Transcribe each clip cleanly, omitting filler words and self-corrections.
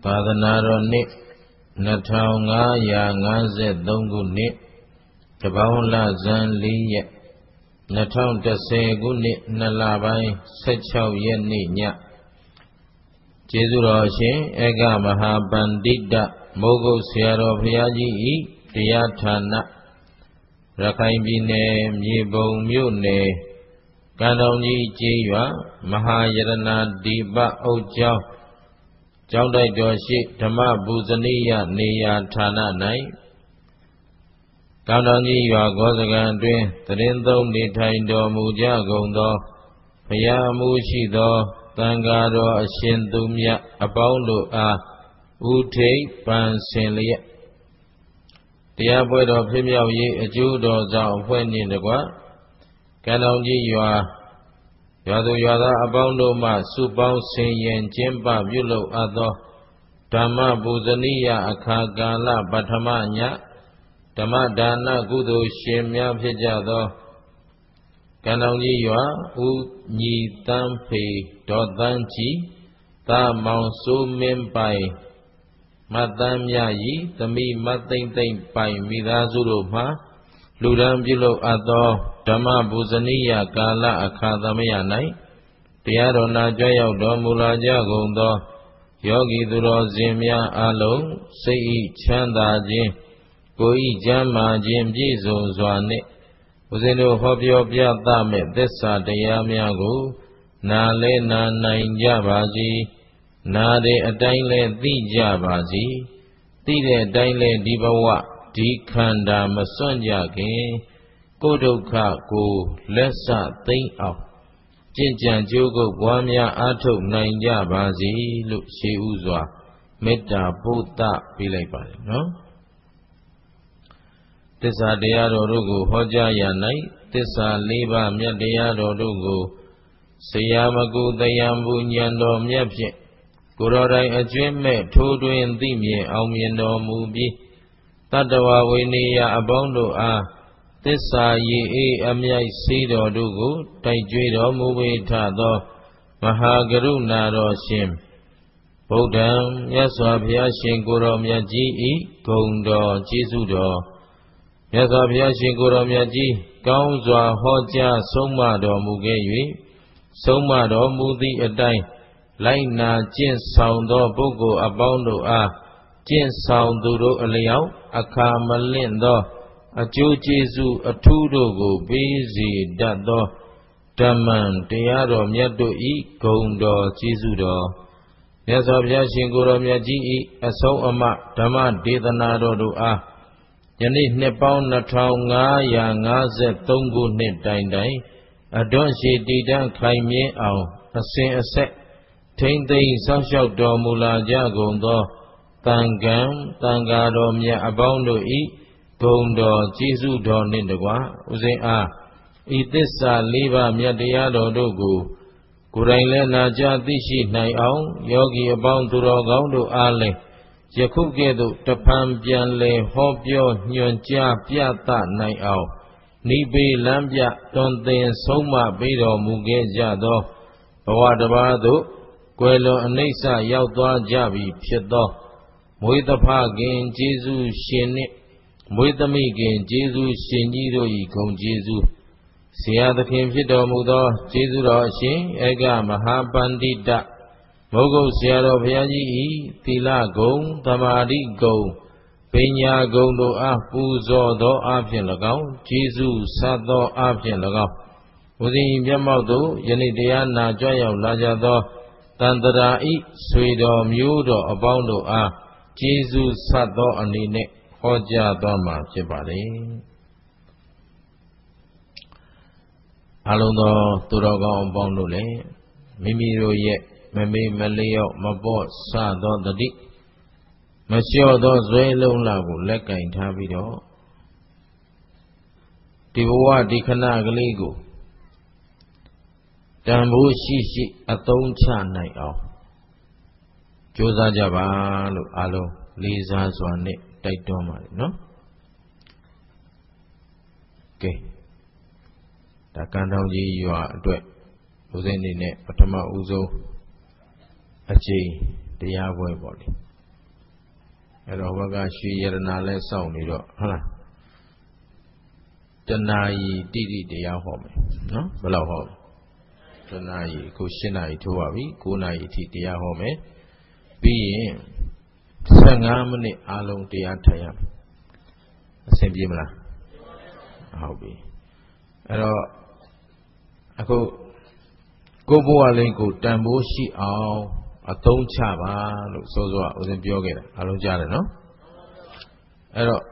သာသနာတော်နှစ်2553ခုနှစ်တပေါင်းလဇန်4ရက်2010ခုနှစ်2လပိုင်း16ရက်နေ့ညကျေးဇူးတော်ရှင်ဧကမဟာပန္တိတမိုးကုတ်ဆရာတော်ဘုရားကြီးဤတရားဌာနရခိုင်ပြည်နယ်မြေပုံမြို့နယ်ကံတော်ကြီးကျေးရွာမဟာယရဏဒီပအုပ်ကျောင်းကျောင်းတိုက်တော်ရှိဓမ္မပူဇနီယနေရာဌာန၌ကံတော်ကြီးရွာဂောစကံအတွင်းသတင်းသုံးနေထိုင်တော်မူကြကုန်သောဘုရားအမှုရှိသောသံဃာတော်အရှင်သူမြတ်အပေါင်းတို့အားဥထိပ်ပန်ဆင်လျက်တရားပွဲတော်ဖြစ်မြောက်ရေးအကျိုးတော်ဆောင်အဖွဲ့နှင့်တကွကံတော်ကြီးရွာသူရွာသားအပေါင်းတို့မှစုပေါင်းဆင်ရင်ကျင်းပပြုလုပ်အပ်သောဓမ္မပူဇနီယအခါကာလပထမညဓမ္မဒါနကုသိုလ်ရှင်များဖြစ်ကြသောကံတော်ကြီးရွာဦးညီတန်းဖေဒေါ်တန်းကြီးသာမောင်စိုးမင်းပိုင်မတ်တန်းမြရီသမီးမတ်သိမ့်သိမ့်ပိုင်မိသားစုတို့မှလူဒန်းပြုလုပ်အပ်သောဓမ္မပူဇနီယကာလအခါသမယ၌တရားတော်နာကြွရောက်တော်မူလာကြကုန်သောယောဂီသူတော်စင်များအားလုံးစိတ်ဤချမ်းသာခြင်းကိုယ်ဤကျမ်းမာခြင်းပြည့်စုံစွာနှင့်ဦးဇင်းတို့ဟောပြောပြသမဲ့သစ္စာတရားများကိုနာလဲနာနိုင်ကြပါစေနာတဲ့အတိုင်းလဲသိကြပါစေသိတဲ့အတိုင်းလဲဒီဘဝဒီခန္ဓာမစွန့်ကြခင်ကိုယ်ဒုက္ခကိုလက်စသိမ့်အောင်ကျင့်ကြံကြိုးကုပ်ပွားများအားထုတ်နိုင်ကြပါစေလို့ရှေးဥစွာမေတ္တာပို့သပေးလိုက်ပါတယ်နော်သစ္စာတရားတော်တို့ကိုဟောကြားရ၌သစ္စာ၄ပါးမြတ်တရားတော်တို့ကိုဆရာမကုတရားမူဉာဏ်တော်မြတ်ဖြင့်ကိုယ်တော်တိုင်အကျွင့်မဲ့ထိုးတွင်သိမြင်အောင်မြင်တော်မူပြီးတတ္တဝဝိနည်းအပေါင်းတို့အားသစ္စာရည်အေးအမြိုက်စေးတော်တို့ကိုတိုက်ကြွေးတော်မူပေထသောမဟာကရုဏာတော်ရှင်ဗုဒ္ဓံမြတ်စွာဘုရားရှင်ကိုယ်တော်မြတ်ကြီးဤဂုဏ်တော်ကျေးဇူးတော်မြတ်စွာဘုရားရှင်ကိုယ်တော်မြတ်ကြီးကောင်းစွာဟောကြားဆုံးမတော်မူခဲ့၍ဆုံးမတော်မူသည့်အတိုင်းလိုက်နာကျင့်ဆောင်သောပုဂ္ဂိုလ်အပေါင်းတို့အားကျင့်ဆောင်သူတို့အလျောက်အခါမလင့်သောအကျိုးကျေးဇူးအထူးတို့ကိုပေးစေတတ်သောဓမ္မံတရားတော်မြတ်တို့ဤဂုဏ်တော်ကျေးဇူးတော်မြတ်စွာဘုရားရှင်ကိုယ်တော်မြတ်ကြီးဤအဆုံးအမဓမ္မဒေသနာတော်တို့အားယနေ့နှစ်ပေါင်း2553ခုနှစ်တိုင်တိုင်အတွန့်ရှိတည်တံ့ခိုင်မြဲအောင်အစဉ်အဆက်ထိမ့်သိမ်းစောင့်ရှောက်တော်မူလာကြကုန်သောသံဃံသံဃာတော်မြတ်အပေါင်းတို့ဤဂုဏ်တော်ကျေးဇူးတော်နှင့်တကွဥစဉ်အားဤသစ္စာ၄ပါးမြတ်တရားတော်တို့ကိုကိုယ်တိုင်လည်းနာကြားသိရှိနိုင်အောင်ယောဂီအပေါင်းသူတော်ကောင်းတို့အားလည်းယခုကဲ့သို့တဖန်ပြန်လဲဟောပြောညွှန်ကြားပြသနိုင်အောင်နိဗ္ဗေလမ်းပြတွင်သင်ဆုံးမပေးတော်မူခဲ့ကြသောဘဝတစ်ပါးသို့ကွယ်လွန်အနိစ္စရောက်သွားကြပြီဖြစ်သောမွေးသဖခင်ကျေးဇူးရှင်နှင့်မွေးသမိခင်ကျေးဇူးရှင်ကြီးတို့၏ဂုဏ်ကျေးဇူးဆရာသခင်ဖြစ်တော်မူသောကျေးဇူးတော်အရှင်ဧကမဟာပန္တိတမိုးကုတ်ဆရာတော်ဘုရားကြီး၏သီလဂုဏ်သမာဓိဂုဏ်ပညာဂုဏ်တို့အားပူဇော်သောအားဖြင့်၎င်းကျေးဇူးဆပ်သောအားဖြင့်၎င်းဥစဉ်မျက်မှောက်သို့ယနေ့တရားနာကြွရောက်လာကြသောတန်တရာဤဆွေတော်မျိုးတော်အပေါင်းတို့အားကျေးဇူးဆပ်သောအနေနဲ့ဟောကြားသွားမှာဖြစ်ပါတယ်အလုံးသောသူတော်ကောင်းအပေါင်းတို့လည်းမိမိတို့ရဲ့မမေ့မလျော့မပေါ့ဆသောတတိမလျှော့သောဇွဲလုံးလာကိုလက်ကင်ထားပြီးတော့ဒီဘဝဒီခဏကလေးကိုတန်ဖိုးရှိရှိအသုံးချနိုင်အောင်ကြိုးစားကြပါလို့အားလုံးလေးစားစွာနဲ့တိုက်တွန်းပါတယ်နော်ကဲဒါကံတော်ကြီးရွာအတွက်ဦးဇင်းနေနဲ့ပထမဦးဆုံးအကျိန်တရားပွဲပေါ့လေအဲ့တော့ဘကရွှေရတနာလဲစောင့်နေတော့ဟုတ်လားတဏှာကြီးတိတိတရားဟောမယ်နော်ဘယ်လောက်ဟောတဏှာကြီးအခု7နာရီထိုးပါပြီ9နာရီအထိတရားဟောမယ်ပြီးရင်15မိနစ်အားလုံးတရားထိုင်ရမယ်အဆင်ပြေမလားဟုတ်ပြီအဲ့တော့အခုကိုဘဝလေးကိုတန်ဖိုးရှိအောင်အသုံးချပါလို့စောစောဦးဇင်းပြောခဲ့တာအားလုံးကြားတယ်နော်အဲ့တော့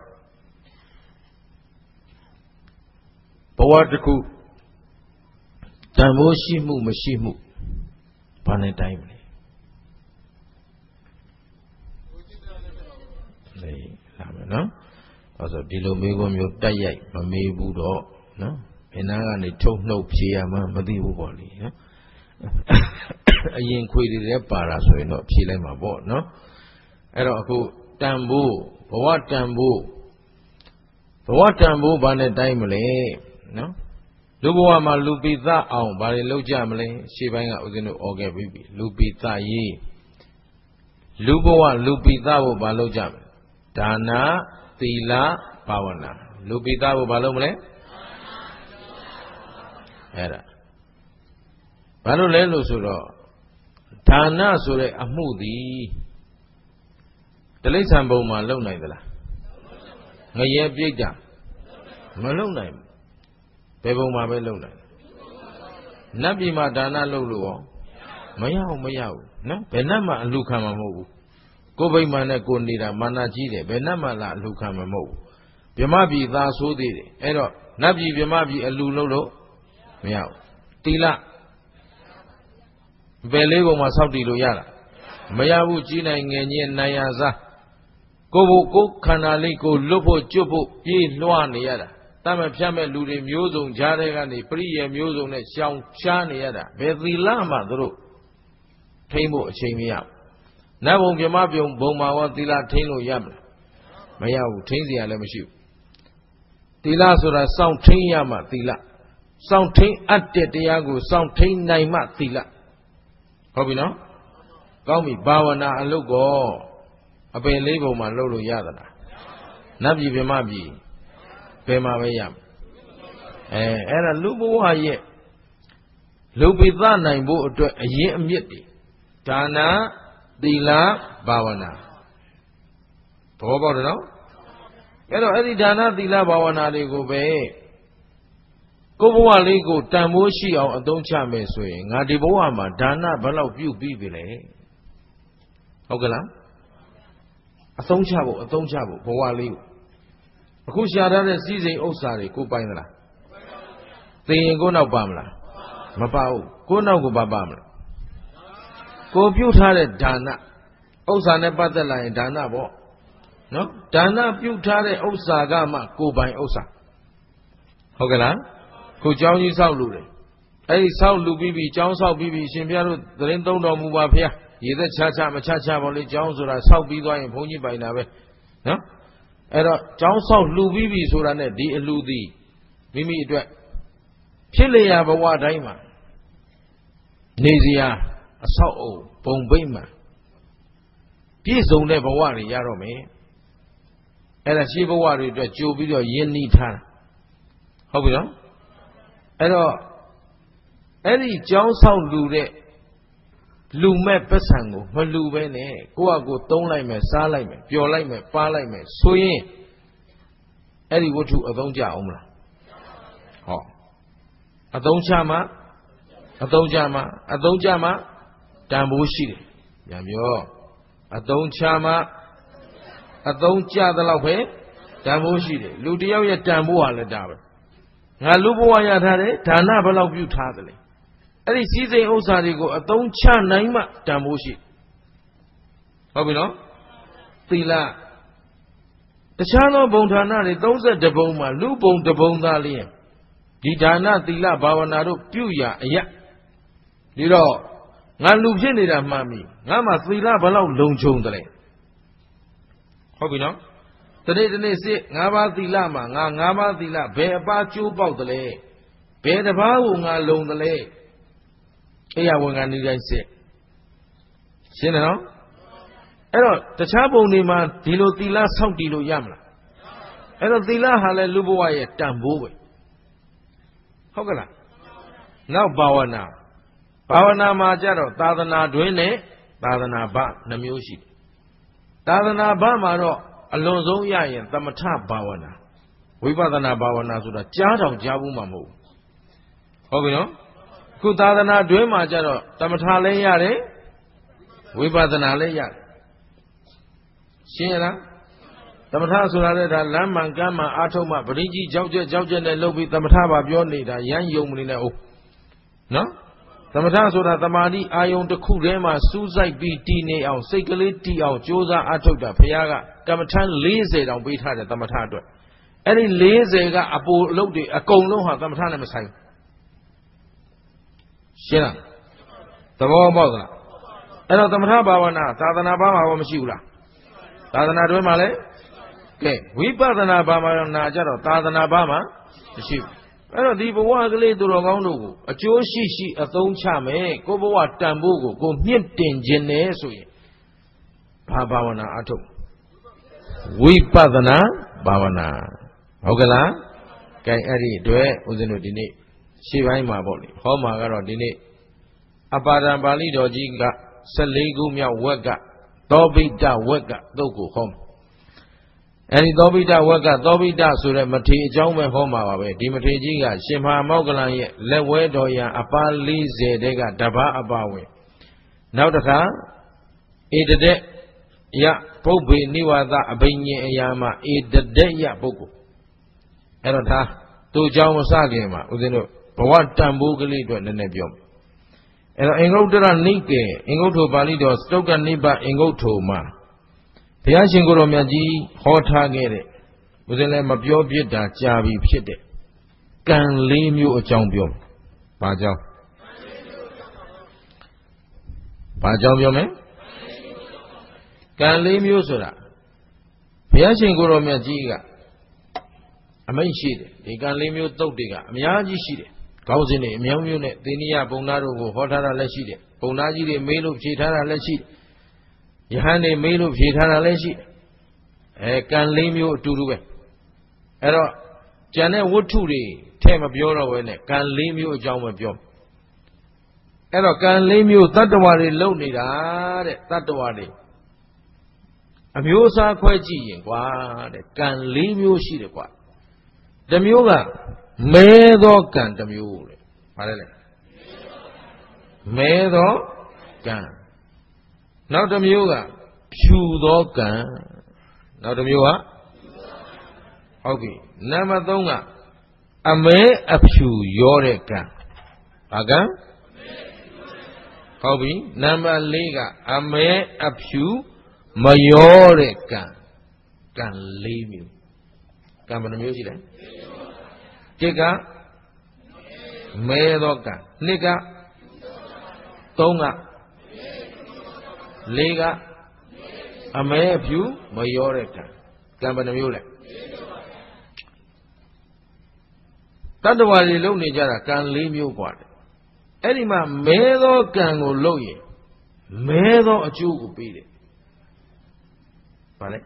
ဘဝတစ်ခုတန်ဖိုးရှိမှုမရှိမှုဘာနဲ့တိုင်းမလဲလေလာမယ်နော်ဒါဆိုဒီလိုမေးခွန်းမျိုးတက်ရိုက်မမေးဘူးတော့နော်ဘယ်နာကနေထုတ်နှုတ်ဖြေရမှမသိဘူးပေါ့လေနော်အရင်ခွေတွေလည်းပါတာဆိုရင်တော့ဖြေလိုက်မှာပေါ့နော်အဲ့တော့အခုတန်ဖိုးဘဝတန်ဖိုးဘာနဲ့တိုင်းမလဲနော်လူဘဝမှာလူပိသအောင်ဘာတွေလုပ်ကြမလဲရှေ့ပိုင်းကဦးဇင်းတို့ဩခဲ့ပြီလူပိသရေးလူဘဝလူပိသဖို့ဘာလုပ်ကြမလဲဒါနသီလဘာဝနာလူပိသဖို့ဘာလုပ်မလဲအဲ့ဒါဘာလို့လဲလို့ဆိုတော့ဒါနဆိုတဲ့အမှုသည်တိရစ္ဆာန်ဘုံမှာလုံနိုင်သလားငရဲပြိတ္တာမလုံနိုင်ဘူးဘယ်ဘုံမှာပဲလုံနိုင်နတ်ပြည်မှာဒါနလုပ်လို့ရောမရဘူးနော်ဘယ်နှမှအလှခံမှာမဟုတ်ဘူးကိုယ်ဗိမာန်နဲ့ကိုနေတာမာနကြီးတယ်ဘယ်နှမှလာအလှခံမှာမဟုတ်ဘူးဗြဟ္မပြည်သာဆိုးသေးတယ်အဲ့တော့နတ်ပြည်ဗြဟ္မပြည်အလှလုပ်လို့မရဘူးတိလဘယ်လေးပုံမှာစောက်တည်လို့ရတာမရဘူးကြီးနိုင်ငယ်ညင်းနိုင်ရစားကိုခန္ဓာလေးကိုလွတ်ဖို့ကျွတ်ဖို့ပြေးလွှားနေရတာတတ်မဲ့ဖြတ်မဲ့လူတွေမျိုးစုံကြားတဲ့ကနေပရိယေမျိုးစုံနဲ့ရှောင်ရှားနေရတာဘယ်သီလမှသူတို့ထိမ့်ဖို့အချိန်မရနတ်ဘုံမြမပြုံဘုံမှာရောသီလထိမ့်လို့ရမလားမရဘူးထိမ့်စရာလည်းမရှိဘူးသီလဆိုတာစောင့်ထိမ့်ရမှသီလစောင့်ထိမ့်အပ်တဲ့တရားကိုစောင့်ထိမ့်နိုင်မှသီလဟုတ်ပြီနော်ကောင်းပြီဘာဝနာအလုပ်ကောအပင်လေးပုံမှာလုပ်လို့ရသလားနတ်ပြည်ဗြဟ္မပြည်ဘယ်မှာပဲရမယ်အဲ့ဒါလူဘဝရဲ့လူပိသနိုင်ဖို့အတွက်အရင်အမြစ်တွေဒါနသီလဘာဝနာသဘောပေါက်တယ်နော်အဲ့တော့အဲ့ဒီဒါနသီလဘာဝနာတွေကိုပဲကိုယ်ဘဝလေးကိုတန်ဖိုးရှိအောင်အသုံးချမယ်ဆိုရင်ငါဒီဘဝမှာဒါနဘယ်လောက်ပြုပြီးပြီလဲဟုတ်ကလားအသုံးချဖို့ဘဝလေးကိုအခုရှာထားတဲ့စည်းစိမ်ဥစ္စာတွေကိုပိုင်သလားသိရင်ကိုနောက်ပါမလားမပါဘူးကိုနောက်ကိုပါမလားကိုပြုထားတဲ့ဒါနဥစ္စာနဲ့ပတ်သက်လာရင်ဒါနပေါ့နော်ဒါနပြုထားတဲ့ဥစ္စာကမှကိုပိုင်ဥစ္စာဟုတ်ကလားခုเจ้าကြီးဆောက်လူတယ်အဲ့ဒီဆောက်လူပြီးပြီเจ้าဆောက်ပြီးပြီရှင်ဘုရားတို့သတင်းသုံးတော်မူပါဖေ။ရေသက်ချမချပါလေเจ้าဆိုတာဆောက်ပြီးသွားရင်ဘုန်းကြီးပိုင်တာပဲနော်အဲ့တော့เจ้าဆောက်လူပြီးပြီဆိုတာနဲ့ဒီအလူသည်မိမိအတွက်ဖြစ်လျာဘဝတိုင်းမှာနေစရာအဆောက်အုံဘုံဘိမ့်မှာပြည့်စုံတဲ့ဘဝတွေရတော့မယ်အဲ့ဒါရှိဘဝတွေအတွက်ကြိုပြီးတော့ယဉ်နီးထားတာဟုတ်ပြီနော်အဲ့တော့အဲ့ဒီကျောင်းဆောင်လူတဲ့လူမဲ့ပတ်စံကိုမလူပဲနဲ့ကိုယ့်အကိုသုံးလိုက်မယ်စားလိုက်မယ်ပျော်လိုက်မယ်ပါလိုက်မယ်ဆိုရင်အဲ့ဒီဝတ္ထုအသုံးကျအောင်မလားဟောအသုံးချမှတန်ဖိုးရှိတယ်ပြန်ပြောအသုံးချမှအသုံးကျသလောက်ပဲတန်ဖိုးရှိတယ်လူတယောက်ရဲ့တန်ဖိုးဟာလည်းဒါပဲငါလူဘဝရထားတယ်ဒါနဘယ်လောက်ပြုထားသလဲအဲ့ဒီစည်းစိမ်ဥစ္စာတွေကိုအသုံးချနိုင်မှတန်ဖိုးရှိဟုတ်ပြီနော်သီလတခြားသောဘုံဌာနတွေ32ဘုံမှာလူဘုံတစ်ဘုံသားလျင်ဒီဒါနသီလဘာဝနာတို့ပြုရာအရာဒီတော့ငါလူဖြစ်နေတာမှန်ပြီငါမှသီလဘယ်လောက်လုံခြုံသလဲဟုတ်ပြီနော်တနေ့စစ်5ပါးသီလမှာငါ5ပါးသီလဘယ်အပါကျိုးပေါက်သလဲဘယ်တစ်ပါးကိုငါလုံသလဲအိယဝန်ခံနေတိုင်းစစ်ရှင်းတယ်နော်အဲ့တော့တခြားဘုံတွေမှာဒီလိုသီလဆောက်တည်လို့ရမလားအဲ့တော့သီလဟာလည်းလူဘဝရဲ့တန်ဖိုးပဲဟုတ်ကလားနောက်ဘာဝနာမှာကြတော့သာသနာတွင်နဲ့သာသနာ့ဘနှမျိုးရှိတယ်သာသနာ့ဘမှာတော့အလွန်ဆုံးရရင်သမထဘာဝနာဝိပဿနာဘာဝနာဆိုတာကြားတောင်ကြားဘူးမှမဟုတ်ဟုတ်ပြီနော်ခုသာသနာတွင်မှာကြတော့သမထလည်းရတယ်ဝိပဿနာလည်းရတယ်ရှင်းရလားသမထဆိုတာလည်းဒါလမ်းမှန်ကမ်းမှန်အာထုံမှပရိကြီးကြောက်ကြက်နဲ့လှုပ်ပြီးသမထပါပြောနေတာရမ်းယုံမနေနဲ့ဟုတ်နော်သမထဆိုတာတမာတိအာယုံတစ်ခုထဲမှာစူးစိုက်ပြီးတည်နေအောင်စိတ်ကလေးတည်အောင်ကြိုးစားအထုတ်တာဘုရားကကမ္မထမ်း40တောင်ပေးထားတယ်သမထအတွက်အဲ့ဒီ40ကအပူအလုပ်တွေအကုန်လုံးဟာသမထနဲ့မဆိုင်ရှင်းလားသဘောပေါက်သလားအဲ့တော့သမထဘာဝနာသာသနာ့ဘာမှာမရှိဘူးလားသာသနာတွင်မှာလဲကဲဝိပဿနာဘာဝနာကြတော့သာသနာ့ဘာမှာမရှိဘူးအဲ့တော့ဒီဘဝကလေးသူတော်ကောင်းတို့ကိုအကျိုးရှိအသုံးချမယ်ကိုဘဝတန်ဖိုးကိုမြင့်တင်ခြင်းနဲ့ဆိုရင်ဘာဝနာအထုတ်ဝိပဿနာဘာဝနာဟုတ်ကလားကဲအဲ့ဒီအတွက်ဦးဇင်းတို့ဒီနေ့ရှေ့ပိုင်းမှာပေါ့လေဟောမှာကတော့ဒီနေ့အပါဒံပါဠိတော်ကြီးက14ခုမြောက်ဝက်ကသောဘိတဝက်ကသုတ်ကိုဟောမှာအဲဒီသောဘိတဝက်ကသောဘိတဆိုတဲ့မထေရအကြောင်းပဲဟောမှာပါပဲဒီမထေရကြီးကရှင်မဟာမောက္ကလန်ရဲ့လက်ဝဲတော်ရန်အပါ40တဲကတပါးအပါဝင်နောက်တစ်ခါဧတတဲ့ယပုပ္ပေနိဝါဒအဘိညာဉ်အရာမှာဧတတဲ့ယပုဂ္ဂိုလ်အဲ့တော့ဒါသူအကြောင်းမစခင်မှာဦးဇင်းတို့ဘဝတန်ဖိုးကလေးအတွက်နည်းနည်းပြောမယ်အဲ့တော့အင်္ဂုတ္တရနိကေအင်္ဂုတ္တပါဠိတော်စတုတ္တနိဗ္ဗာန်အင်္ဂုတ္တမှာဘုရားရှင်ကိုယ်တော်မြတ်ကြီးဟောထားခဲ့တဲ့ဦးဇင်းလည်းမပြောပြစ်တာကြာပြီဖြစ်တဲ့ကံ4မျိုးအကြောင်းပြောမယ်။ဘာကြောင့်ပြောမယ်။ကံ4မျိုးဆိုတာဘုရားရှင်ကိုယ်တော်မြတ်ကြီးကအမိန့်ရှိတယ်ဒီကံ4မျိုးသုတ်တွေကအများကြီးရှိတယ်။ခေါင်းစဉ်တွေအများမျိုးနဲ့သေနိယဘုံသားတို့ကိုဟောထားတာလည်းရှိတယ်။ဘုံသားကြီးတွေမေးလို့ဖြေထားတာလည်းရှိတယ်။ယဟန်တွေမေးလို့ဖြေထားတာလည်းရှိတယ်ကံ4မျိုးအတူတူပဲအဲ့တော့ကျန်တဲ့ဝတ္ထုတွေထဲမပြောတော့ဘဲနဲ့ကံ4မျိုးအကြောင်းပဲပြောအဲ့တော့ကံ4မျိုးတတ္တဝါတွေလုံနေတာတဲ့တတ္တဝါတွေအမျိုးအစားခွဲကြည့်ရင်ကွာတဲ့ကံ4မျိုးရှိတယ်ကွာတစ်မျိုးကမဲသောကံတစ်မျိုးတဲ့ဘာလဲမဲသောကံနောက်တစ်မျိုးကဖြူသောကံနောက်တစ်မျိုးကဟုတ်ပြီနံပါတ်3ကအမဲအဖြူရောတဲ့ကံဘာကံဟုတ်ပြီနံပါတ်4ကအမဲအဖြူမရောတဲ့ကံ4မျိုးကံဘယ်နှမျိုးရှိလဲ1ကမဲသောကံ2က3က4ကအမဲအဖြူမရောတဲ့ကံဘယ်နှမျိုးလဲတတ္တဝါတွေလုံနေကြတာကံ4မျိုးกว่าတယ်အဲ့ဒီမှာမဲသောကံကိုလုံရင်မဲသောအကျိုးကိုပေးတယ်ဗါလဲ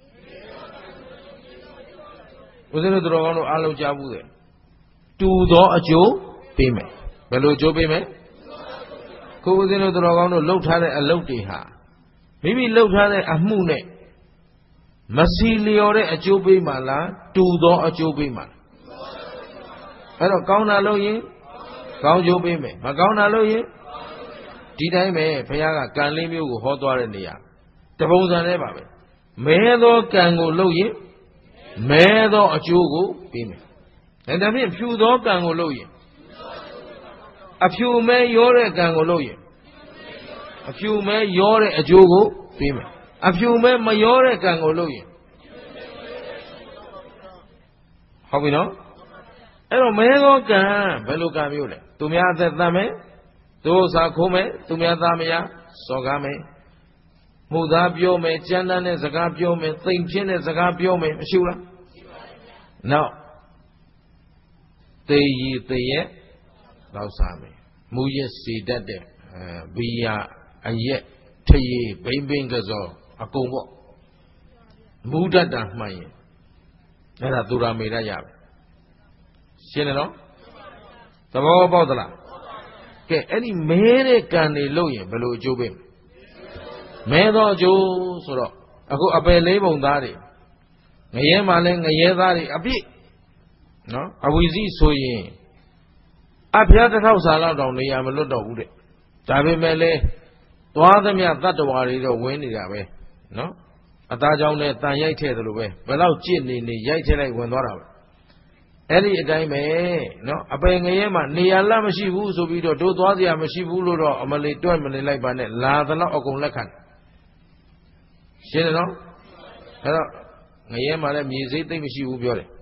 ဦးဇင်းတို့တော်ကောင်းတို့အားလုံးကြားဘူးတယ်တူသောအကျိုးပေးမယ်ဘယ်လိုအကျိုးပေးမယ်ကိုဦးဇင်းတို့တော်ကောင်းတို့လှုပ်ထားတဲ့အလုပ်တွေဟာမိမိလှုပ်ထားတဲ့အမှုနဲ့မစီလျော်တဲ့အကျိုးပေးမှလားတူသောအကျိုးပေးမှလားအဲ့တော့ကောင်းတာလုပ်ရင်ကောင်းကျိုးပေးမယ်မကောင်းတာလုပ်ရင်ဒီတိုင်းပဲဘုရားကကံ4မျိုးကိုဟောသွားတဲ့နေရာတပုံစံနဲ့ပါပဲမဲသောကံကိုလုပ်ရင်မဲသောအကျိုးကိုပေးမယ်ဒါဖြင့်ဖြူသောကံကိုလုပ်ရင်အဖြူမဲရောတဲ့ကံကိုလုပ်ရင်အဖြူမဲရောတဲ့အကျိုးကိုပေးမယ်အဖြူမဲမရောတဲ့ကံကိုလုပ်ရင်ဟုတ်ပြီနော်အဲ့တော့မဲသောကံဘယ်လိုကံမျိုးလဲသူများအသက်သတ်မယ်သူဥစ္စာခိုးမယ်သူများသားမယားစော်ကားမယ်မှုသားပြောမယ်ကြမ်းတမ်းတဲ့စကားပြောမယ်သိမ်ဖြစ်တဲ့စကားပြောမယ်မရှိဘူးလားနောက်သေရည်သေရဲ့လောက်စားမယ်မူရစီတတ်တဲ့ဘီယာအရက်ထရေဘိမ့်ဘိမ့်ကစောအကုန်ပေါ့မူတတ်တာမှန်ရင်အဲ့ဒါသူရာမေရရပဲရှင်းတယ်နော်သဘောပေါက်သလားကဲအဲ့ဒီမဲတဲ့ကံတွေလုပ်ရင်ဘယ်လိုအကျိုးပေးမဲသောအကျိုးဆိုတော့အခုအပယ်လေးပုံသားတွေငရဲမှလည်းငရဲသားတွေအပြည့်နော်အဝီစီဆိုရင်အဖျားတစ်ထောက်စာလောက်တောင်နေရမလွတ်တော့ဘူးတဲ့ဒါပေမဲ့လည်းသွားသမျှတတ္တဝါတွေတော့ဝင်နေတာပဲနော်အသားကြောင့်နဲ့တန်ရိုက်ထဲတယ်လို့ပဲဘယ်တော့ကြစ်နေရိုက်ထဲလိုက်ဝင်သွားတာပဲအဲ့ဒီအတိုင်းပဲနော်အပယ်ငရဲမှာနေရာလမရှိဘူးဆိုပြီးတော့တို့သွားစရာမရှိဘူးလို့တော့အမလေးတွက်မနေလိုက်ပါနဲ့လာသလောက်အကုန်လက်ခံရှင်းတယ်နော်အဲ့တော့ငရဲမှာလည်းမြေစိတ်သိမ့်မရှိဘူးပြောတယ်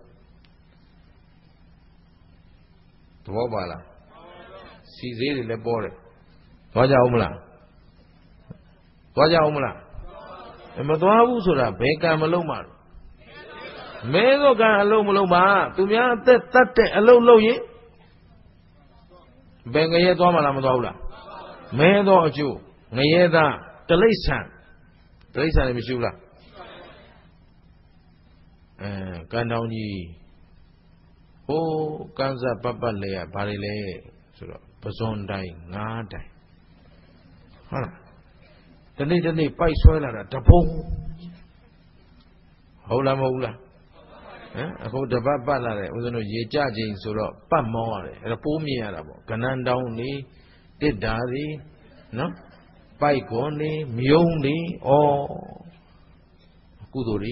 သဘောပါလားစီသေးတွေလည်းပေါ်တယ်သွားကြအောင်မလားသွားကြအောင်မလားမသွားဘူးဆိုတာဘယ်ကံမလုံးမှာမဲသောကံအလုံးမလုံးပါသူများအသက်တတ်တဲ့အလုံးလုံးရင်ဘယ်ငရဲသွားမှလားမသွားဘူးလားမဲသောအကျိုးငရဲသားတိရစ္ဆာန်လည်းမရှိဘူးလားကံတောင်ကြီးဟိုးကန်းစားပတ်ပတ်လဲရဘာတွေလဲဆိုတော့ပဇွန်တိုင်းငါးတိုင်းဟုတ်လားတနေ့ပိုက်ဆွဲလာတာတပုံဟုတ်လားမဟုတ်လားအခုတပတ်ပတ်လာတယ်ဦးဇင်းတို့ရေကြခြင်းဆိုတော့ပတ်မောင်းရတယ်အဲ့ဒါပိုးမြင်ရတာပေါ့ကနန်းတောင်းနေတစ်တာတွေနော်ပိုက်ကွန်နေမြုံနေဩကုသိုလ်တွေ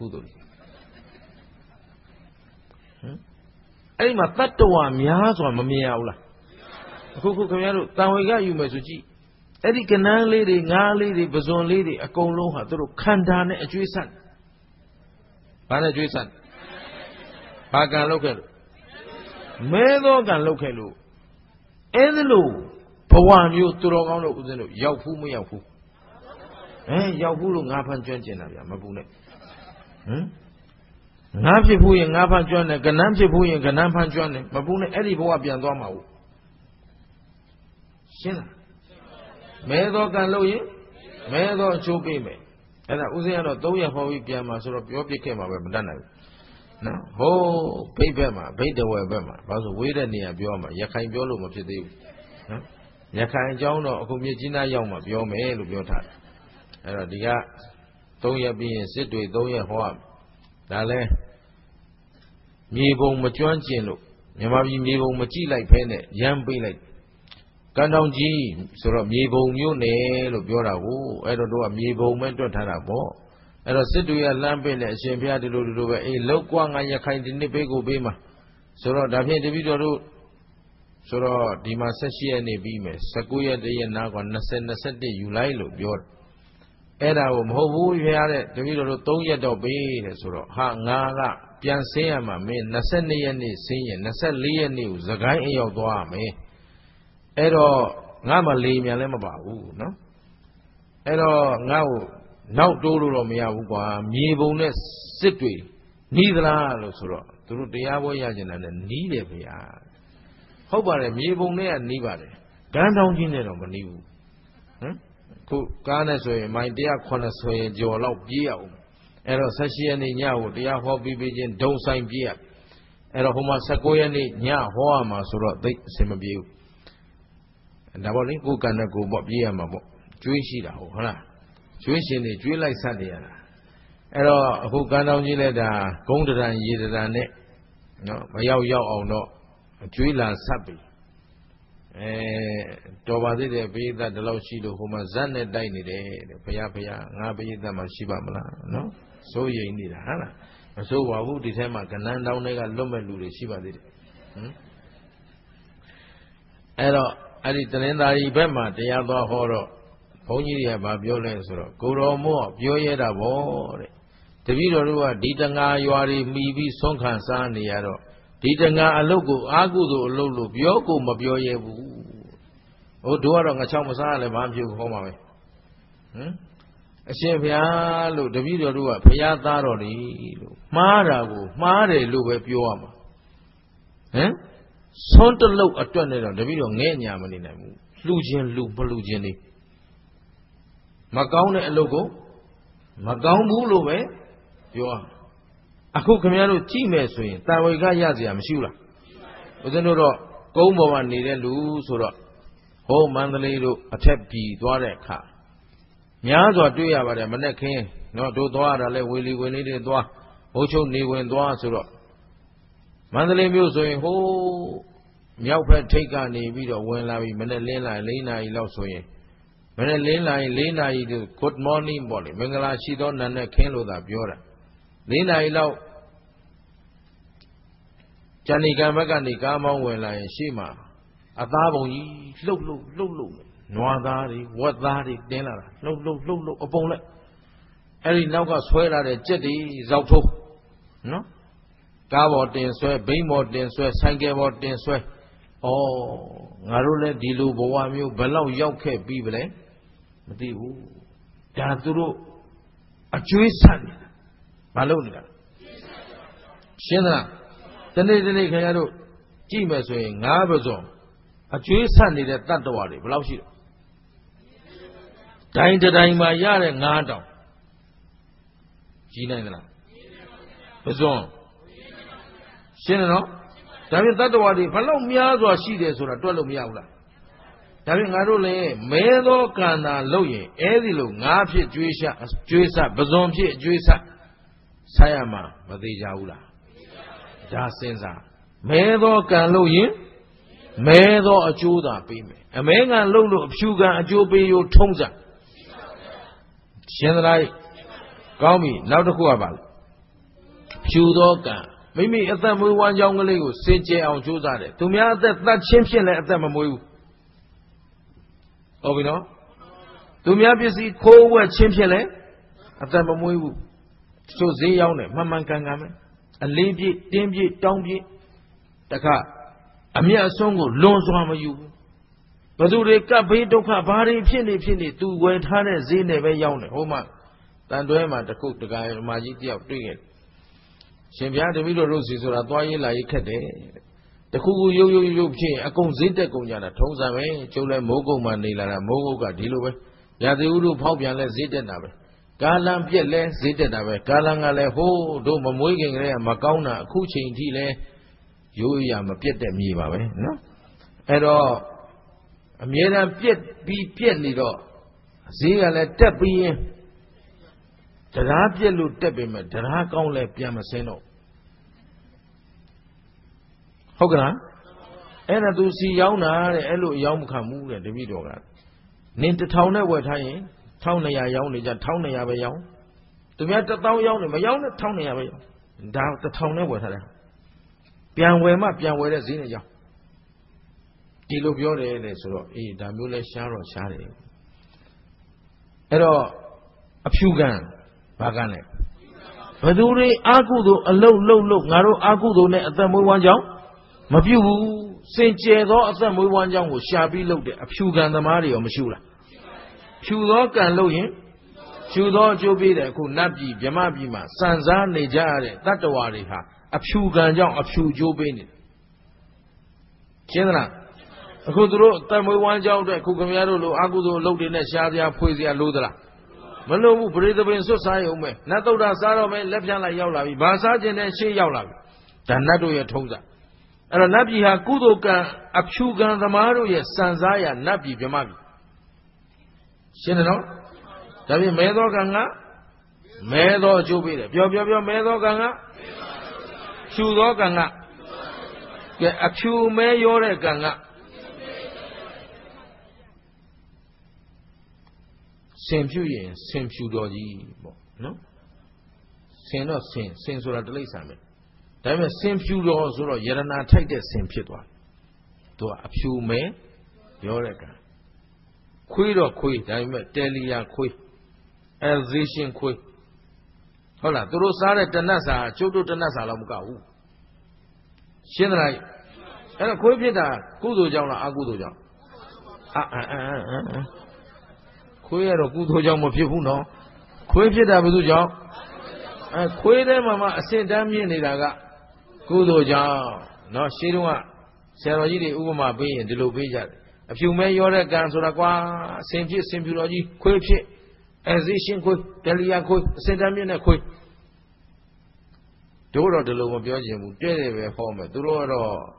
အဲ့ဒီမှာတတ္တဝါများစွာမမြင်ရဘူးလားအခုခင်ဗျားတို့တန်ဝေကယူမယ်ဆိုကြည့်အဲ့ဒီကနန်းလေးတွေငါးလေးတွေပဇွန်လေးတွေအကုန်လုံးဟာသူတို့ခန္ဓာနဲ့အကျွေးဆက်ဘာနဲ့ကျွေးဆက်ဘာကံလုပ်ခဲ့လို့မဲသောကံလုပ်ခဲ့လို့အဲ့ဒါလို့ဘဝမျိုးသူတော်ကောင်းတို့ဦးဇင်းတို့ရောက်ဖူးမရောက်ဖူးရောက်ဖူးလို့ငါးဖန်ကျွမ်းကျင်တာဗျာမပူနဲ့ငါးဖြစ်ဖူးရင်ငါးဖန်ကျွမ်းတယ်ကနန်းဖြစ်ဖူးရင်ကနန်းဖန်ကျွမ်းတယ်မပူနဲ့အဲ့ဒီဘဝပြန်သွားမှာဟုတ်ရှင်းလားမဲသောကံလို့ရင်မဲသောအကျိုးပေးမယ်အဲ့ဒါဥစဉ်ကတော့3ရက်ဟောပြီးပြန်มาဆိုတော့ပြောပြခဲ့မှာပဲမတတ်နိုင်ဘူးနော်ဟိုးဘိတ်ဘက်မှာဘိတ်တဝယ်ဘက်မှာဘာလို့ဝေးတဲ့နေရာပြောမှာရခိုင်ပြောလို့မဖြစ်သေးဘူးနော်ရခိုင်အကြောင်းတော့အခုမြစ်ကြီးနားရောက်မှာပြောမယ်လို့ပြောထားတယ်အဲ့တော့ဒီက3ရက်ပြီးရင်စစ်တွေ3ရက်ဟောဒါလဲမြေပုံမကျွမ်းကျင်လို့မြန်မာပြည်မြေပုံမကြည့်လိုက်ဖဲနဲ့ရမ်းပေးလိုက်ကံတောင်ကြီးဆိုတော့မြေပုံမျိုးနယ်လို့ပြောတာကိုအဲ့တော့တို့ကမြေပုံပဲတွက်ထားတာပေါ့အဲ့တော့စစ်တွေကလှမ်းပင့်တဲ့အရှင်ဘုရားဒီလိုပဲအေးလောက်ကွာငါရခိုင်ဒီနှစ်ပေးကိုပေးမှာဆိုတော့ဒါဖြင့်တပည့်တော်တို့ဆိုတော့ဒီမှာ18ရက်နေပြီးမယ်19ရက်တည်းရက်နာက20 21ယူလိုက်လို့ပြောတယ်အဲ့ဒါကိုမဟုတ်ဘူးဘုရားတဲ့တပည့်တော်တို့3ရက်တော့ပေးတယ်ဆိုတော့ဟာငါကပြန်ဆင်းရမှာမင်း22ရက်နေ့ဆင်းရင်24ရက်နေ့ကိုသခိုင်းအရောက်သွားရမယ်အဲ့တော့ငါမှလေမြန်လည်းမပါဘူးနော်အဲ့တော့ငါ့ကိုနောက်တိုးလို့တော့မရဘူးကွာမြေပုံနဲ့စစ်တွေနီးသလားလို့ဆိုတော့သူတို့တရားပွဲရကျင်တာနဲ့နီးတယ်ဗျာဟုတ်ပါတယ်မြေပုံနဲ့ကနီးပါတယ်ကန်းတောင်းကြီးနဲ့တော့မနီးဘူးဟမ်ခုကားနဲ့ဆိုရင်မိုင်180ကျော်လောက်ပြေးရအောင်အဲ့တော့18ရက်နေ့ညကိုတရားဟောပြီးချင်းဒုံဆိုင်ပြေးရအဲ့တော့ဟိုမှာ19ရက်နေ့ညဟောရမှာဆိုတော့သိအဆင်မပြေဘူးဒါပေါ့လေကိုယ်ကံနဲ့ကိုယ်ပေါ့ပြေးရမှာပေါ့ကျွေးရှိတာဟုတ်လားကျွေးရှင်တွေကျွေးလိုက်ဆက်နေရတာအဲ့တော့အခုကံတောင်ကြီးလည်းဒါဂုံးတရံရေတရံနဲ့နော်မရောက်အောင်တော့ကျွေးလာဆက်ပြီတော်ပါသေးတယ်ပိဋကဒီလောက်ရှိလို့ဟိုမှာဇက်နဲ့တိုက်နေတယ်တဲ့ဘုရားငါပိဋကမှာရှိပါမလားနော်စိုးရိမ်နေတာဟုတ်လားမစိုးပါဘူးဒီထဲမှာကနန်းတောင်းတွေကလွတ်မဲ့လူတွေရှိပါသေးတယ်အဲ့တော့အဲ့ဒီတနင်္သာရီဘက်မှာတရားသွားဟောတော့ဘုန်းကြီးတွေကဘာပြောလဲဆိုတော့ကိုတော်မောပြောရတာဗောတဲ့တပည့်တော်တို့ကဒီတငါရွာတွေမိပြီးဆုံးခံစားနေရတော့ဒီတငါအလုတ်ကိုအာကုသို့အလုတ်လို့ပြောကိုမပြောရဘူးဟိုတို့ကတော့ငါချောင်းမစားရလဲဘာမှမဖြစ်ဘူးဟောမှာပဲအရှင်ဘုရားလို့တပည့်တော်တို့ကဘုရားသားတော်လေလို့မှားတာကိုမှားတယ်လို့ပဲပြောရမှာဆွန်းတလုတ်အတွက်နဲ့တော့တပည့်တော်ငဲ့ညာမနေနိုင်ဘူးလှူခြင်းလှူမလှူခြင်းနေမကောင်းတဲ့အလုပ်ကို Macau Mulu, you are. A cook command tea messing, Tawaka Yazia, Mishula. With another, go more needed lose or home Mandalay, a tappy, Dwareka. Nyazo do ya about a mannequin, no do Dwara, Willy, we needed Dwa, Ocho Niwen Dwa, so. Mandalay Muso, ho, Yaupa take on the video when I mean, Lena, Lena, Ilosoye. When Lena, good morning, body. Mangala, she don't and a candle that Biora. Lena, Ilo Johnny Gamagani, Gama, when I Shima. A dabble, look, no daddy, what daddy, dinner, look, upon it. Every now got swear at a jetty, Zauto. No? Gabo didn't swear, Baymore didn't swear, Sangabo didn't swear. Oh, Narule, Dilu, Boamu, below Yoke, Bibele. Danaturu, a Jewish son. Malona. Shena, the Nidini Kayadu, Jima saying, Nabazo, a Jewish son did at that worry, Blaushi. Dying to dying my yard and Nado. Gina. Bazon. Shena. David Tatawadi, Palo Miaz or she is or a Tolo Miaula. David Narule, Medo Kana Loye, Edilu, Napi, Juisa, Bazompi, Juisa, Sayama, Badijaula. Jasenza. Medo Kaloye, Medo a Juda, Pime. A man and Lulu of sugar and Jubi, Tonza. Shenrai, Gami, now the Kuabal. Judoka. Maybe at them we want young Leo, say J. on Judade. To me, that champion at them and we. Oh, we know. To me, obviously, cold word champion at them and we. So they own it, Mamma Kangame. And leave it, dim it, down it. The car. A mere song of loans on you. But do they cut pay to Pari, Pinny, to wait hundred zine, very young, Homa. Then do him at the cook, the guy, Majiti of doing it. Shemia the middle roses or a toy like a the Kugu you a conzita conyana, Tonsame, Chola Mogo Manila, Mogo Gadilu, Yadu Popian less zitted ave. Galam Piele, zitted ave, Galangale ho, Doma Muigin, Macauna, Kuchin Tile, you am a piet me, no? And all a mere piet be pietlido. Zia let tap be. Terapia Tebim, Teracon le Piamaseno. Hogana? Ena to see Yauna, Elo Yam Kamu, and the video. Name the town where I town ya yawn, town ya yawn. To get the town yawn, my yawn, town ya yawn. Down the town where I Pian Wema, Pian where Zina. Kilo Biore, so e Damule Sharo Shari. Ero a few gun. Bagane. Baduri Agudo, a low, Naro Agudo at the Muwanjang. Mabu, Saint Jedo at the Muwanjang was shabby loaded, a few gun the Mario Mashula. Shudok and Loyin, Shudok Jobida, Kunabi, Jamabima, Sanzan, Nejare, Tatawariha, a few gun young, a few Jobin. General. Kudro, Tamuwanjang, Kukamaro, Agudo loaded at Shadia Poesia Ludra. Malobu, breathable in society, Natoda Sarome, Lepjana Yaulavi, Basajin and She Yaulavi, Tanado Yatoza. And a Nabi Hakudoka, Apshugan, the Maru, yes, Sanzaya, Nabi, Jamabi. Shinano? Tabi Medo Ganga? Medo Jubile, Bio Medo Ganga? Shudo Ganga. Get Apshu Mayore Ganga. Same few dodgy, no? Same not same sort of delay summit. Time same few laws or Yerana take that same pit one. To a few may, Yoreka. Quid or quid, I met Delia quid. Alsatian quid. Hola, to Rosara Tanasa, Chodo Tanasa Lamka. Shenrai. And a quid, Kudo Jama, Agudo Jam. Queer or good hojam of people, no? Quid Abuja. And quid mamma, Saint Damien Nidaga. Good hojam. No, Shiruma, Sarajidi, Uma Bay, and the Lobeja. A few may your guns or aqua, same symbology, quid shit. Asian Kui, Delia Kui, Sentamina Kui. Dora de Lomobiogium, Dede Homer, Duro,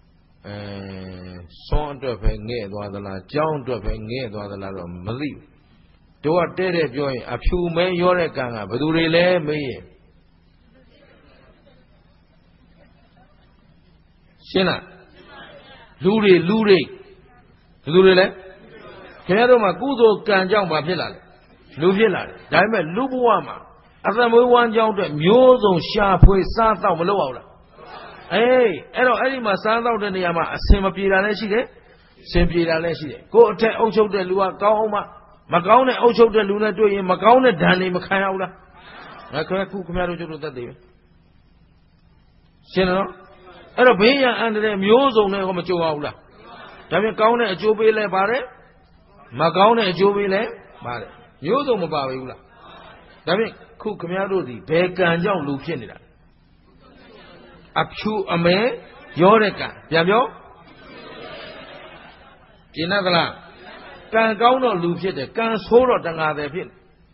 Son dropping near the John dropping near the Mali. Dora Dede join a few men, Yorekanga, but do relay me. Shena, Luri, Keroma Kudo Kanjang Bapilla, Luvilla, Diamond Lubuama, as I move one young mules on sharp with Santa Maloa. Hey, Elima Santa de Yama, Semapira Leshide, Sempira Leshide. Go tell Ocho de Lua Kaoma, Macaone Ocho de Luna to him, Macaone Danny Macaula. I can't cook marriage to that day. Shena, Arabia and the mules on Neomachoaula. Damien Kaune a Jubile Bare, Macaone a Jubile Bare. You don't about you. Damien cook Miarudi, Becca and Young Lucinda. A pew a man, Yoreka, Yamio Ginagala. Can go no Lucida, can solo than other pin.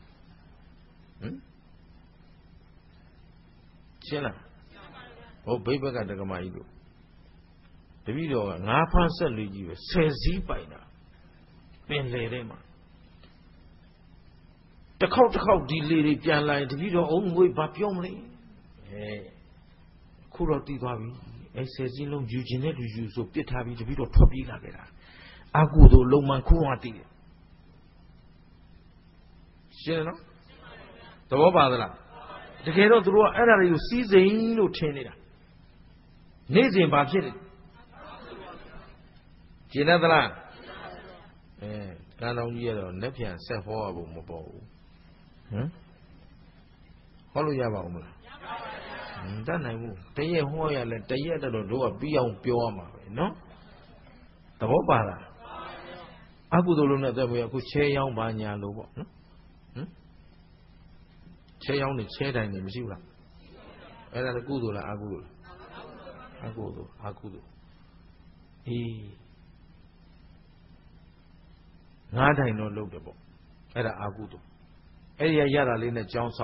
Sina. Oh, baby, got the Gamaido. The video, Napan Sally, says he by now. Ben Lerema. The cow delayed the line to be your own way, Bapiomly. Eh, Kurati Babi, I says, you know, Eugene, you so bit happy to be your topi like that. Agudo Loman Kuati. Sina? The Wabadra. The Kero through error you see the Inu Tenida. Nazim Babjit. Ginadra. Can only yellow, Nepian, self horrible mobile. Hollow Yabama. Then I move. The year Hoya let the year that do a beyond pure, no? The Wabara. Agudoluna that we could say young Banya Lobo. Say only said I name Zula. And a good Agudo. He. Not I know loadable. At Agudo. Eya Yara Lina Johnson.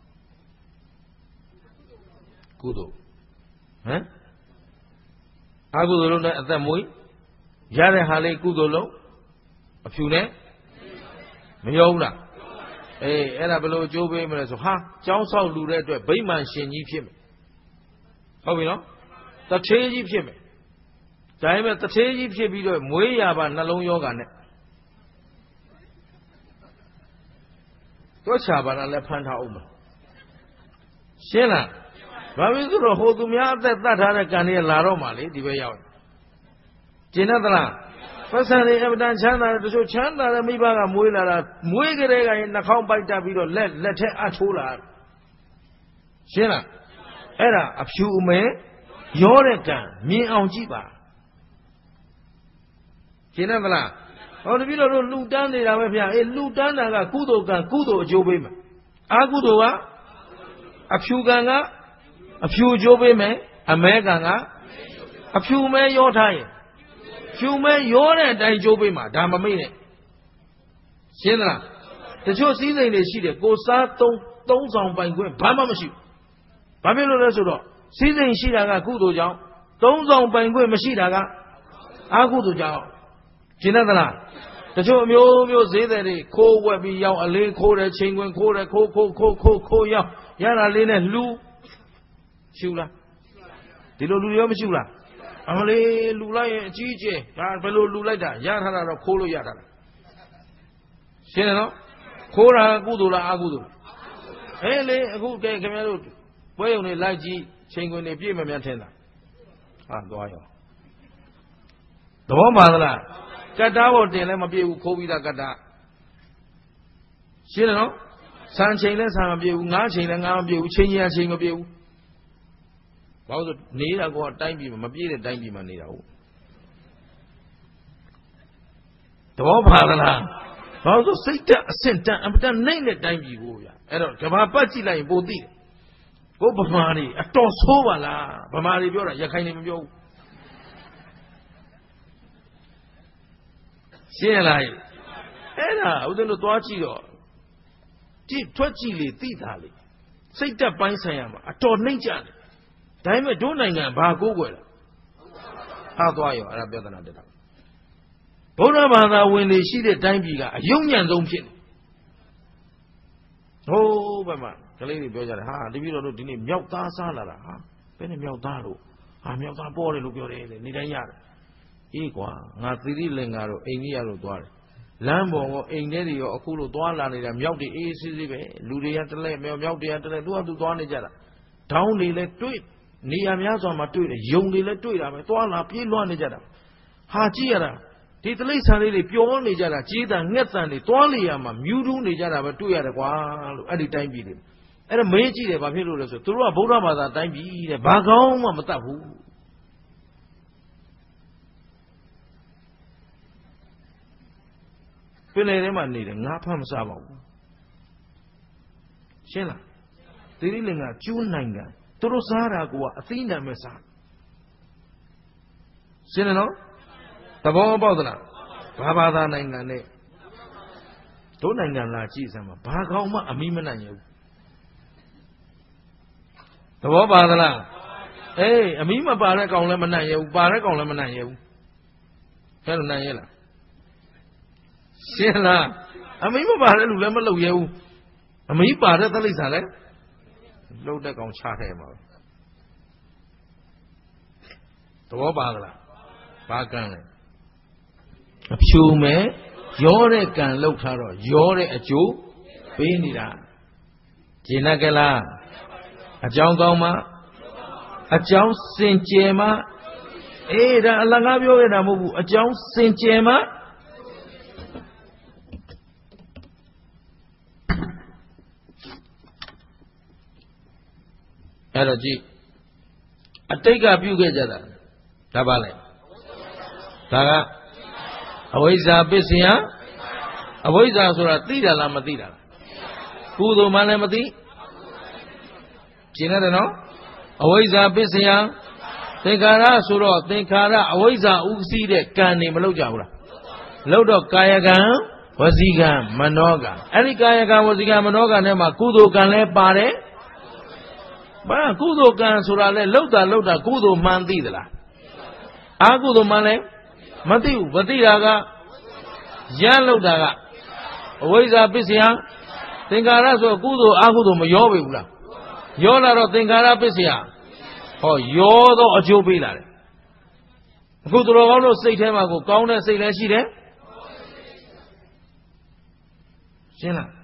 Kudo. Eh? Agudoluna at the Mui. Yara Hale Kudolo. A few names. Miola. Eh, and I below Joe Bayman, so ha, Johnson Lure, Bayman Shin Yip. Oh, you know? The change Yip. Time at the change Yip, Moyaba, Nalong Yoga. Tochaba and Lepanta Oma. Shena, Ravizu Hodumia that had a Ghanaian Laromali, the way out. Jenadala. First, I have done China to show China and Miba Muila, Muigere in the combat Davido, let her Atula. Shena, Era, a few me, Yoreka, me on Jiba. Jenadala. On the video, Ludan, Ludana, Kudo, Jobim. Agudoa, a few ganga, a few Jobime, a meganga, a few me your time. Few men, your and I Jobima, Damamine. Sena, the show season is she goes out, don't sound by going, Pamashi. Pamelo Resudo, season she got Kudo Jow, don't sound by going, Mashida, Agudo Jow. Jinadana. The show Mio say that a cold will be young, a lay cold, a chain when cold, a cold, Yana Lena Lu Shula. Did you Shula? Amale Lula, Gigi, Below Lulada, Yara, Kolo Yara. Sena, Kora Gudula Agudu. Hele, who gave Camelo? Where only Laji, chain when they beam a mantena. Ah, go on. The woman, Gadawa de Lemabu, Covida Gada. Sena, San Chainless, Hamabu, Nachi, and Amabu, Chania, Ching of you. Bao need I go a time be my beard, time be my need out. The Wapala. Bao to sit down and done name that time you go. I don't come up Pachi like Bodi. Go Bamari, a toss Hovala, Bamari Bora, Yakanim Yo. See a lie. Ella, within the Tuachi. ကြည့်ထွက်ကြည့်လေသိတာလေစိတ်တက်ပိုင်းဆိုင်ရမှာအတော်နှိမ့်ကြတယ်ဒါပေမဲ့တို့နိုင်ငံဘာကိုးကွယ်လဲဟာသွားရောအဲ့ဒါပြဿနာတက်တာဗုဒ္ဓဘာသာဝင်တွေရှိတဲ့တိုင်းပြည်ကအယုံညံ့ဆုံးဖြစ်နေဟိုးဘက်မှာကလေးတွေပြောကြတယ်ဟာတပည့်တော်တို့ဒီနေ့မြောက်သားစားလာတာဟာဘယ်နဲ့မြောက်သားလို့ဟာမြောက်သားပေါ်တယ်လို့ပြောတယ်လေနေတိုင်းရတယ်အေးကွာငါသီရိလင်္ကာတို့အိန္ဒိယတို့သွားတယ်လမ်းပေါ်ကအိမ်ထဲတွေရောအခုလိုသွားလာနေတာမြောက်တွေအေးဆေးဆေးပဲလူတွေကတလဲမြောက်တွေကတလဲသူကသူသွားနေကြတာဒေါင်းတွေလည်းတွေ့နေရာများစွာမှာတွေ့တယ်ယုံတွေလည်းတွေ့တာပဲသွားလာပြေးလွှမ်းနေကြတာဟာကြည့်ရတာဒီတိလိษံလေးတွေပြောနေကြတာကြေးတန်ငှက်တန်တွေသွားလေရမှာမြူးတူးနေကြတာပဲတွေ့ရတယ်ကွာလို့အဲ့ဒီတိုင်းပြည်တွေအဲ့ဒါမေးကြည့်တယ်ဘာဖြစ်လို့လဲဆိုသူတို့ကဗုဒ္ဓဘာသာတိုင်းပြည်တဲ့ဘာကောင်းမှမတတ်ဘူးပင်လယ်ထဲမှာနေတယ်ငါဖတ်မစားပါဘူးရှင်းလားသီရိလင်္ကာကျူးနိုင်ငံသူတို့စားတာကအသီးနှံမဲ့စားရှင်းတယ်နော်သဘောပေါက်သလားဘာဘာသာနိုင်ငံနဲ့တို့နိုင်ငံလာကြည့်စမ်းပါဘာကောင်းမှအမိမနိုင်ရဘူးသဘောပါသလားအေးအမိမပါတဲ့ကောင်လည်းမနိုင်ရဘူးပါတဲ့ကောင်လည်းမနိုင်ရဘူးဘယ်လိုနိုင်ရလားရှင်းလားအမိမပါတဲ့လူလည်းမလုပ်ရဘူးအမိပါတဲ့သလိษံလည်းလှုပ်တဲ့ကောင်ချထဲမှာသဘောပါသလားဘာကံလဲအဖြူမဲ့ရောတဲ့ကံလောက်ထားတော့ရောတဲ့အကျိုးပေးနေတာကျင်납ကလားအကြောင်းကောင်းမှအကြောင်းစင်ကြယ်မှအေးဒါအလကားပြောခဲ့တာမဟုတ်ဘူးအကြောင်းစင်ကြယ်မှအဲ့တော့ကြည့်အတိတ်ကပြုခဲ့ကြတာဒါပါလေဒါကအဝိဇ္ဇာပစ္စယအဝိဇ္ဇာဆိုတာသိတာလားမသိတာလားကုသိုလ်မှလည်းမသိရှင်းရတယ်နော်အဝိဇ္ဇာပစ္စယသင်္ခါရဆိုတော့သင်္ခါရအဝိဇ္ဇာဥစည်းတဲ့ကံနေမလုပ်ကြဘူးလားလုပ်တော့ကာယကံဝစီကံမနောကံအဲ့ဒီကာယကံဝစီကံမနောကံထဲမှာကုသိုလ်ကံလည်းပါတယ်ဘာကုသိုလ်ကံဆိုတာလဲလှုပ်တာကုသိုလ်မှန်သိသလားအာကုသိုလ်မှန်လဲမသိဘူးမသိတာကရမ်းလှုပ်တာကအဝိဇ္ဇာပစ္စယသင်္ခါရဆိုကုသိုလ်အာကုသိုလ်မရောပေဘူးလားရောလာတော့သင်္ခါရပစ္စယဟောရောတော့အကျိုးပေးလာတယ်အခုသူတော်ကောင်းတို့စိတ်ထဲမှာကိုကောင်းတဲ့စိတ်လည်းရှိတယ်ရှင်းလား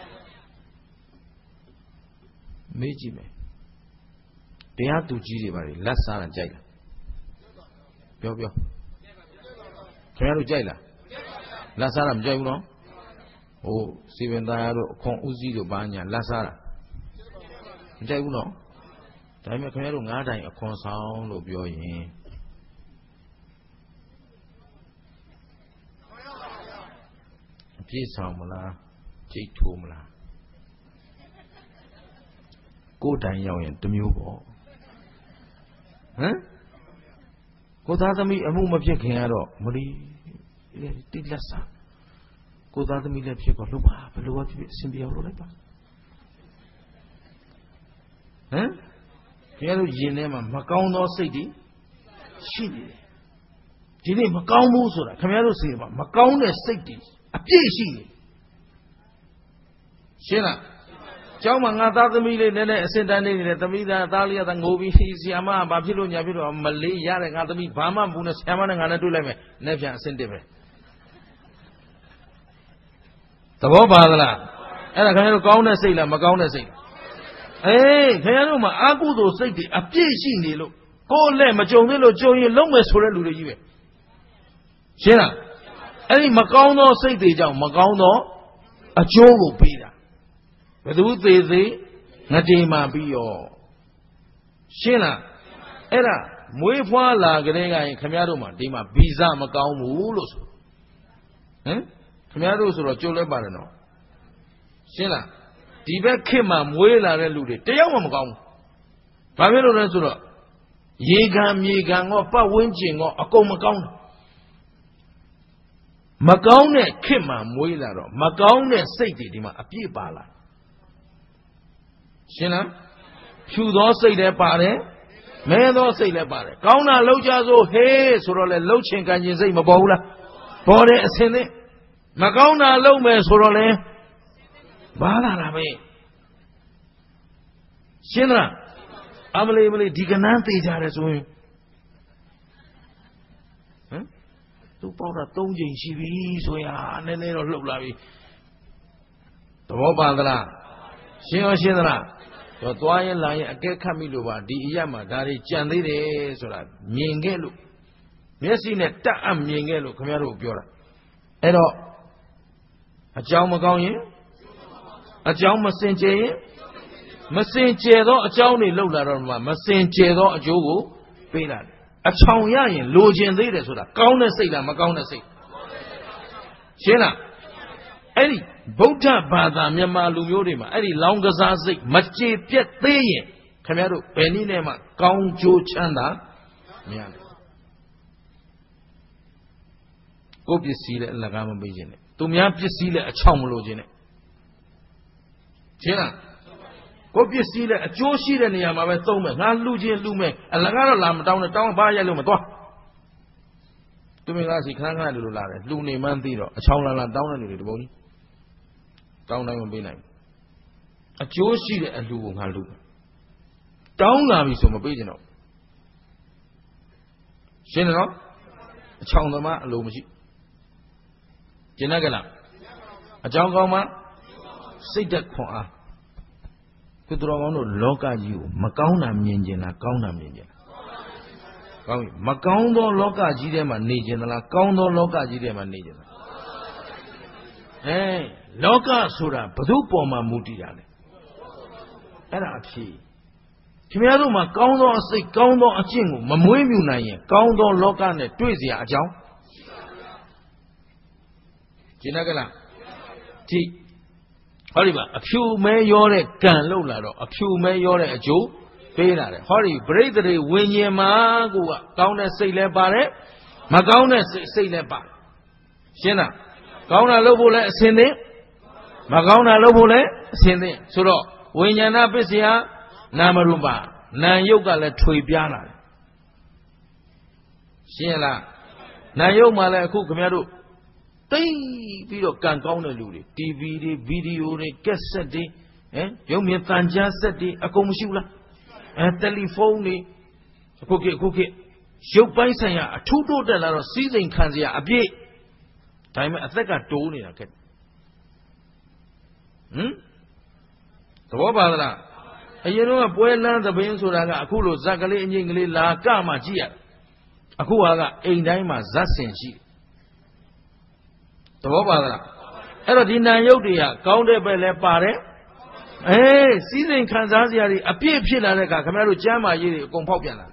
မေးကြည့်မယ်တရားသူကြီးတွေပါလေလက်စားတာကြိုက်လားပြောခင်ဗျားတို့ကြိုက်လားလက်စားတာမကြိုက်ဘူးနော်ဟိုစီပင်သားရတို့အခွန်ဦးစီးတို့ဘာညာလက်စားတာမကြိုက်ဘူးနော်ဒါပေမဲ့ခင်ဗျားတို့9တိုင်အခွန်ဆောင်လို့ပြောရင်အပြည့်ဆောင်မလားကြိတ်ထိုးမလားကိုယ်တိုင်ရောက်ရင်တစ်မျိုးပေါ့ဟမ်ကိုသားသမီးအမှုမဖြစ်ခင်ကတော့မလီတိလက်စားကိုသားသမီးလည်းဖြစ်တော့လှုပ်ပါဘယ်လိုဖြစ်အစဉ်ပြေအောင်လုပ်လိုက်ပါဟမ်ခင်ဗျားတို့ရင်ထဲမှာမကောင်းသောစိတ်တွေရှိနေတယ်ဒီနေ့မကောင်းဘူးဆိုတာခင်ဗျားတို့စိတ်မှာမကောင်းတဲ့စိတ်တွေအပြည့်ရှိနေရှင်းလားကျောင်းမှာငါသားသမီးလေးနည်းနည်းအစင်တန်းနေတယ်သမီးသားသားလေးကငိုပြီးဆီယမကဘာဖြစ်လို့ညာဖြစ်တော့မလေးရတဲ့ငါသမီးဘာမှမဘူးနဲ့ဆီယမနဲ့ငါနဲ့တွေ့လိုက်မယ်နဲ့ပြန်အစင်တက်ပဲသဘောပါသလားအဲ့ဒါခင်ဗျားတို့ကောင်းတဲ့စိတ်လားမကောင်းတဲ့စိတ်အေးခင်ဗျားတို့မှာအာကုသိုလ်စိတ်တွေအပြည့်ရှိနေလို့ကိုယ်လက်မကြုံသေးလို့ကြုံရင်လုံးမယ်ဆိုတဲ့လူတွေကြီးပဲရှင်းလားအဲ့ဒီမကောင်းသောစိတ်တွေကြောင့်မကောင်းသောအကျိုးကိုပေးတာဘယ်သူသေးသေးငတိမှပြီးရောရှင်းလားအဲ့ဒါမွေးဖွားလာကြတဲ့ကရင်ခင်ဗျားတို့မှာဒီမှာဗီဇမကောင်းဘူးလို့ဆိုဟမ်ခင်ဗျားတို့ဆိုတော့ကြိုးလဲပါတယ်နော်ရှင်းလားဒီဘက်ခေတ်မှာမွေးလာတဲ့လူတွေတယောက်မှမကောင်းဘူးဘာဖြစ်လို့လဲဆိုတော့ရေခံမြေခံကောပတ်ဝန်းကျင်ကောအကုန်မကောင်းဘူးမကောင်းတဲ့ခေတ်မှာမွေးလာတော့မကောင်းတဲ့စိတ်တွေဒီမှာအပြည့်ပါလာရှင်းလားဖြူသောစိတ်လည်းပါတယ်မဲသောစိတ်လည်းပါတယ်ကောင်းတာလောက်ကြစို့ဟေးဆိုတော့လေလှုပ်ချင်ကန်ချင်စိတ်မပေါ်ဘူးလားပေါ်တယ်အစင်နဲ့မကောင်းတာလုပ်မယ်ဆိုတော့လေဘာလာတာပဲရှင်းလားအမလေးဒီကနန်းသေးကြတယ်ဆိုရင်ဟမ်သူပေါက်တာ3ချိန်ရှိပြီဆိုရင်နည်းနည်းတော့လှုပ်လာပြီသဘောပါသလားရှင်းရောရှင်းသလားတော့သွားရင်လာရင်အကဲခတ်မိလို့ပါဒီအရက်မှာဒါတွေကြံသေးတယ်ဆိုတာမြင်ခဲ့လို့မျက်စိနဲ့တက်အပ်မြင်ခဲ့လို့ခင်ဗျားတို့ပြောတာအဲ့တော့အကြောင်းမကောင်းရင်အကြောင်းမစင်ကြယ်ရင်မစင်ကြယ်သောအကြောင်းတွေလှုပ်လာတော့မှမစင်ကြယ်သောအကျိုးကိုပေးလာတယ်အချောင်ရရင်လိုချင်သေးတယ်ဆိုတာကောင်းတဲ့စိတ်လားမကောင်းတဲ့စိတ်ရှင်းလားအဲ့ဒီဗုဒ္ဓဘာသာမြန်မာလူမျိုးတွေမှာအဲ့ဒီလောင်းကစားစိတ်မကြေပြတ်သေးရင်ခင်ဗျားတို့ဘယ်နည်းနဲ့မှကောင်းကျိုးချမ်းသာမရဘူးကိုယ်ပစ္စည်းလည်းအလကားမပေးခြင်းနဲ့သူများပစ္စည်းလည်းအချောင်မလို့ခြင်းနဲ့ရှင်းလားကိုယ်ပစ္စည်းလည်းအကျိုးရှိတဲ့နေရာမှာပဲသုံးမယ်ငါလှူခြင်းလှူမယ်အလကားတော့လာမတောင်းနဲ့တောင်းဘာရိုက်လို့မသွားသူမင်္ဂလာစီခဏခဏလူလာတယ်လှူနေမှန်းသိတော့အချောင်လာတောင်းတဲ့လူတွေတပုံကြီးတောင်းတိုင်းမပေးနိုင်ဘူးအကျိုးရှိတဲ့အလှူကိုငါလှူတောင်းလာပြီဆိုမပေးကြတော့ရှင်းတယ်နော်အချောင်သမားအလိုမရှိကျင်တတ်ကြလားအကြောင်းကောင်းမှစိတ်သက်ခွန်အားသူတော်ကောင်းတို့လောကကြီးကိုမကောင်းတာမြင်ကျင်လားကောင်းတာမြင်ကျင်လားကောင်းပြီမကောင်းသောလောကကြီးထဲမှာနေကျင်သလားကောင်းသောလောကကြီးထဲမှာနေကျင်သလားလောကဆိုတာဘု து ပေါ်မှာမူတည်တာလေအဲ့ဒါအဖြစ်ခင်ဗျားတို့မှာကောင်းသောအစိတ်ကောင်းသောအကျင့်ကိုမမွေးမြူနိုင်ရင်ကောင်းသောလောကနဲ့တွေ့เสียအကြောင်းကျင်တတ်ကြလားကြည့်ဟောဒီမှာအဖြူမဲရောတဲ့ကံလှုပ်လာတော့အဖြူမဲရောတဲ့အကျိုးပေးလာတယ်ဟောဒီပရိသေတွေဝิญဉ်မှာကိုကကောင်းတဲ့စိတ်လည်းပါတယ်မကောင်းတဲ့စိတ်လည်းပါတယ်ရှင်းလားကောင်းတာလုပ်ဖို့လည်းအစင်သင့်မကောင်းတာလုပ်ဖို့လည်းအစင်သင့်ဆိုတော့ဝိညာဏပစ္စယနာမရူပနာယုတ်ကလည်းထွေပြားလာတယ်ရှင်းလားနာယုတ်မှာလည်းအခုခင်ဗျားတို့တိတ်ပြီးတော့ကံကောင်းတဲ့လူတွေ TV တွေဗီဒီယိုတွေကက်ဆက်တွေရုပ်မြင်သံကြားဆက်တွေအကုန်မရှိဘူးလားတယ်လီဖုန်းတွေအခုခေတ်ရုပ်ပိုင်းဆိုင်ရာအထူးတိုးတက်လာတော့စီးစိမ်ခံစရာအပြည့်ဒါပေမဲ့အသက်ကတိုးနေတာခက်သဘောပါသလားအရင်တော့ပွဲလန်းသပင်းဆိုတာကအခုလိုဇက်ကလေးအငိမ့်ကလေးလာကမှကြည့်ရအခုကအိမ်တိုင်းမှာဇက်စင်ရှိသဘောပါသလားအဲ့တော့ဒီနာယုတ်တွေကကောင်းတဲ့ဘက်လည်းပါတယ်စီးစိမ်ခံစားစရာတွေအပြည့်ဖြစ်လာတဲ့အခါခင်ဗျားတို့ကျမ်းမာရေးတွေအကုန်ဖောက်ပြန်လာ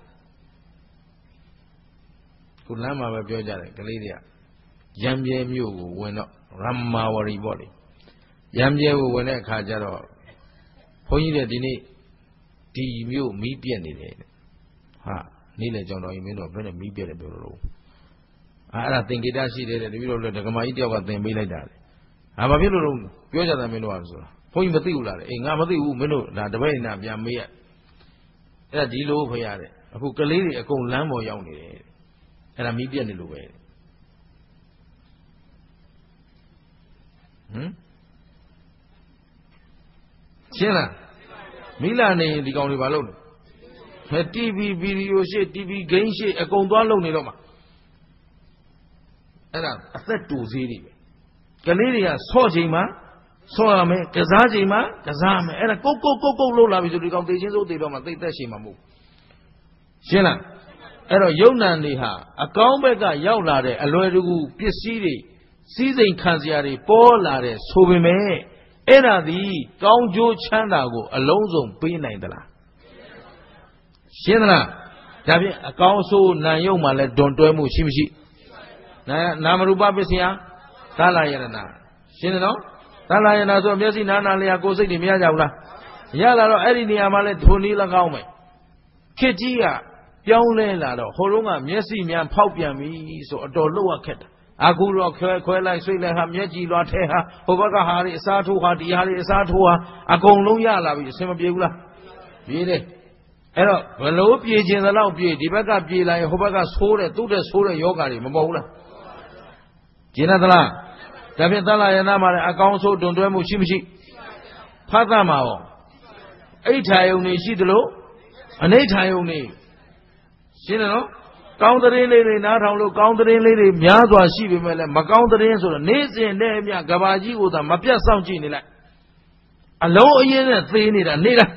ခုလမ်းမှာပဲပြောကြတယ်ကလေးတွေကရံပြဲမြို့ကိုဝင်တော့ရမ္မာဝရီပေါ့လေရံပြဲကိုဝင်တဲ့အခါကျတော့ဘုန်းကြီးတွေဒီနေ့ဒီမြို့မီးပြက်နေတယ်ဟာနေ့လေကြောင်တော်ကြီးမင်းတို့ဘယ်နဲ့မီးပြက်တယ်ပြောလို့အဲ့ဒါသင်္ကေတရှိတယ်တပည့်တော်လည်းဒကမာကြီးတယောက်ကသင်ပေးလိုက်တာလေဟာဘာဖြစ်လို့တော့ပြောကြတာမင်းတို့ကဆိုတာဘုန်းကြီးမသိဘူးလားအေးငါမသိဘူးမင်းတို့ဒါတပည့်နာပြန်မေးရအဲ့ဒါဒီလိုဖရတဲ့အခုကလေးတွေအကုန်လမ်းပေါ်ရောက်နေတယ်အဲ့ဒါမီးပြက်နေလို့ပဲရှင်းလားမိလာနေရင်ဒီကောင်တွေဘာလုပ်လဲ TV ဗီဒီယိုရှေ့ TV ဂိမ်းရှေ့အကုန်သွားလုပ်နေတော့မှာအဲ့ဒါအသက်တူသေးတွေပဲကလေးတွေကဆော့ချိန်မှာဆော့ရမယ်ကစားချိန်မှာကစားမယ်အဲ့ဒါကုတ်လှုပ်လာပြီဆိုဒီကောင်သေချင်းစိုးသေတော့မှသိသက်ချိန်မှာမဟုတ်ရှင်းလားအဲ့တော့ယုံနာတွေဟာအကောင်းဘက်ကရောက်လာတဲ့အလွယ်တကူပစ္စည်းတွေစီးစိမ်ခံစရာတွေပေါ်လာတဲ့ဆိုပေမဲ့အဲ့ဒါသည်ကောင်းကျိုးချမ်းသာကိုအလုံးစုံပေးနိုင်သလားရှင်းသလားဒါဖြင့်အကောင်းဆိုးနာယုတ်မှလည်းဒွန်တွဲမှုရှိမရှိနာမရူပပစ္စယသလယရဏရှင်းတယ်နော်သလယရဏဆိုမျက်စိနားနာလျာကိုယ်စိတ်တွေမရကြဘူးလားရလာတော့အဲ့ဒီနေရာမှာလဲဒုန်နီး၎င်းမယ်ခေကြီးကပြောင်းလဲလာတော့ဟိုတုန်းကမျက်စိများဖောက်ပြန်ပြီဆိုအတော်လှုပ်ရခက်တာအခုတော့ခွဲလိုက်ဆွေးလိုက်ဟာမျက်ကြည်လွှာထဲဟာဟိုဘက်ကဟာတွေအစားထိုးဟာဒီဟာတွေအစားထိုးဟာအကုန်လုံးရလာပြီအဆင်မပြေဘူးလားပြေးတယ်အဲ့တော့ဘလို့ပြေးခြင်းသလောက်ပြေးဒီဘက်ကပြေးလိုက်ဟိုဘက်ကဆိုးတယ်သူ့တဲ့ဆိုးတဲ့ယောဂတွေမပေါ်ဘူးလားကျင်သလားဒါဖြင့်သလယနာမှာလည်းအကောင်းဆုံးတွန်တွဲမှုရှိမရှိဖတ်သမှာရောအိဋ္ဌာယုံနေရှိသလိုအနိဋ္ဌာယုံနေရှင်းတယ်နော်ကောင်းသတင်းလေးတွေနားထောင်လို့ကောင်းသတင်းလေးတွေများစွာရှိပေမဲ့လည်းမကောင်းသတင်းဆိုတော့နေ့စဉ်နဲ့အမျှကဘာကြီးကိုသာမပြတ်စောင့်ကြည့်နေလိုက်အလုံးအင်းနဲ့သေနေတာနေလား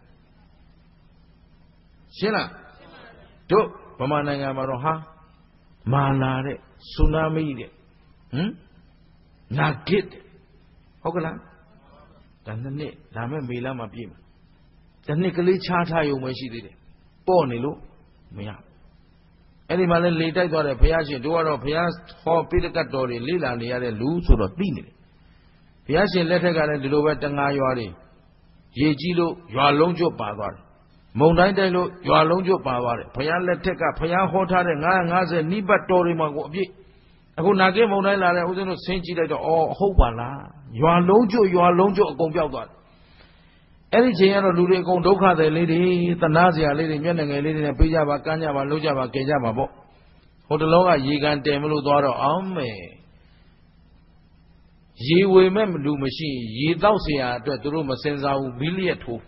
ရှင်းလားတို့ဗမာနိုင်ငံမှာတော့ဟာမာလာတဲ့ဆူနာမီတဲ့နာဂစ်ဟုတ်ကလားဒါနှစ်ဒါမဲ့မေလမှာပြည့်မှာဒါနှစ်ကလေးချားထားရုံပဲရှိသေးတယ်ပေါ့နေလို့မရအဲ့ဒီမှာလဲလေတိုက်သွားတယ်ဘုရားရှင်တို့ကတော့ဘုရားဟောပိဋကတ်တော်တွေလေ့လာနေရတဲ့လူဆိုတော့သိနေတယ်ဘုရားရှင်လက်ထက်ကလည်းဒီလိုပဲတငါရွာတွေရေကြီးလို့ရွာလုံးကျွတ်ပါသွားတယ်မုံတိုင်းတိုက်လို့ရွာလုံးကျွတ်ပါသွားတယ်ဘုရားလက်ထက်ကဘုရားဟောထားတဲ့950နိဗ္ဗတ်တော်တွေမှာကိုအပြည့်အခုနာကိမုံတိုင်းလာတဲ့ဦးဇင်းတို့ဆင်းကြည့်လိုက်တော့အော်ဟုတ်ပါလားရွာလုံးကျွတ်အကုန်ပြောက်သွားတယ်အဲ့ဒီချိန်ကတော့လူတွေအကုန်ဒုက္ခတွေလေးတွေသနာစရာလေးတွေမျက်နှာငယ်လေးတွေနဲ့ပေးကြပါကမ်းကြပါလှုပ်ကြပါကယ်ကြပါပေါ့ဟိုတလုံးကရေကန်တယ်မလို့သွားတော့အောင်မယ်ရေဝေမဲ့လူမရှိရေတောက်เสียအတွက်သူတို့မစင်စားဘူးဘီလီယက်ထိုး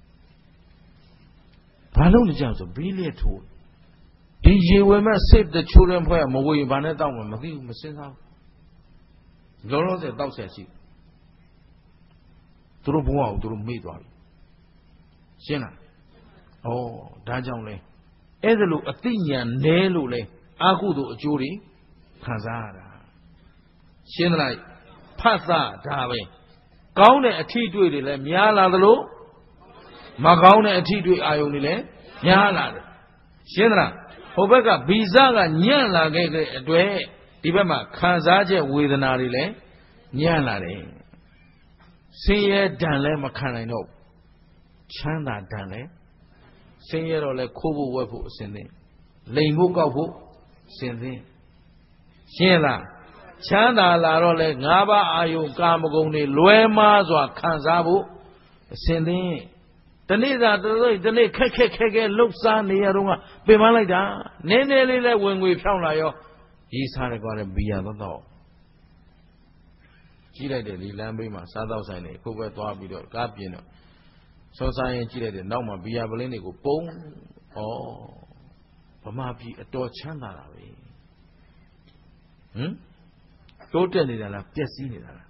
ဘာလို့လဲကြောက်ဆိုဘီလီယက်ထိုးဒီရေဝေမဲ့ save the children ဖွဲ့မဝေဘာနဲ့တောက်မှမသိဘူးမစင်စားဘူးလုံးလုံးစတောက်เสียရှိသူတို့ဘဝကိုသူတို့မေ့သွားပြီရှင်းလားဩဒါကြောင့်လဲအဲ့ဒါလို့အသိဉာဏ်နဲလို့လဲအာဟုတို့အကျိုးတွေခံစားရတာရှင်းသလားဖတ်သဒါပဲကောင်းတဲ့အထီးတွေ့တွေလည်းများလာသလိုမကောင်းတဲ့အထီးတွေ့အာယုန်တွေလည်းများလာတယ်ရှင်းသလားဟိုဘက်ကဗီဇကညံ့လာခဲ့တဲ့အတွက်ဒီဘက်မှာခံစားချက်ဝေဒနာတွေလည်းညံ့လာတယ်ဆင်းရဲဒဏ်လည်းမခံနိုင်တော့ချမ်းသာဒဏ်လည်းဆင်းရဲတော့လည်းခိုးဖို့ဝက်ဖို့အစဉ်သင်းလိမ်ဖို့ကောက်ဖို့အစဉ်သင်းရှင်းလားချမ်းသာလာတော့လည်း၅ပါးအာယုံကာမဂုဏ်တွေလွဲမားစွာခံစားဖို့အစဉ်သင်းတနေ့သာတနေ့ခက်လှုပ်ရှားနေရတော့ကပင်ပန်းလိုက်တာနည်းနည်းလေးလဲဝင်ငွေဖြောင်းလာရောရေးစားတယ်ကွာလေဘီယာတော့ကြည့်လိုက်တယ်ဒီလမ်းဘေးမှာစားတော့ဆိုင်နေခုပဲသွားပြီးတော့ကားပြင်းတော့စောစားရင်ကြည့်လိုက်တယ်နောက်မှာဘီယာပလင်းတွေကိုပုံဗမာပြည်အတော်ချမ်းသာတာပဲတိုးတက်နေတာလားပျက်စီးနေတာလား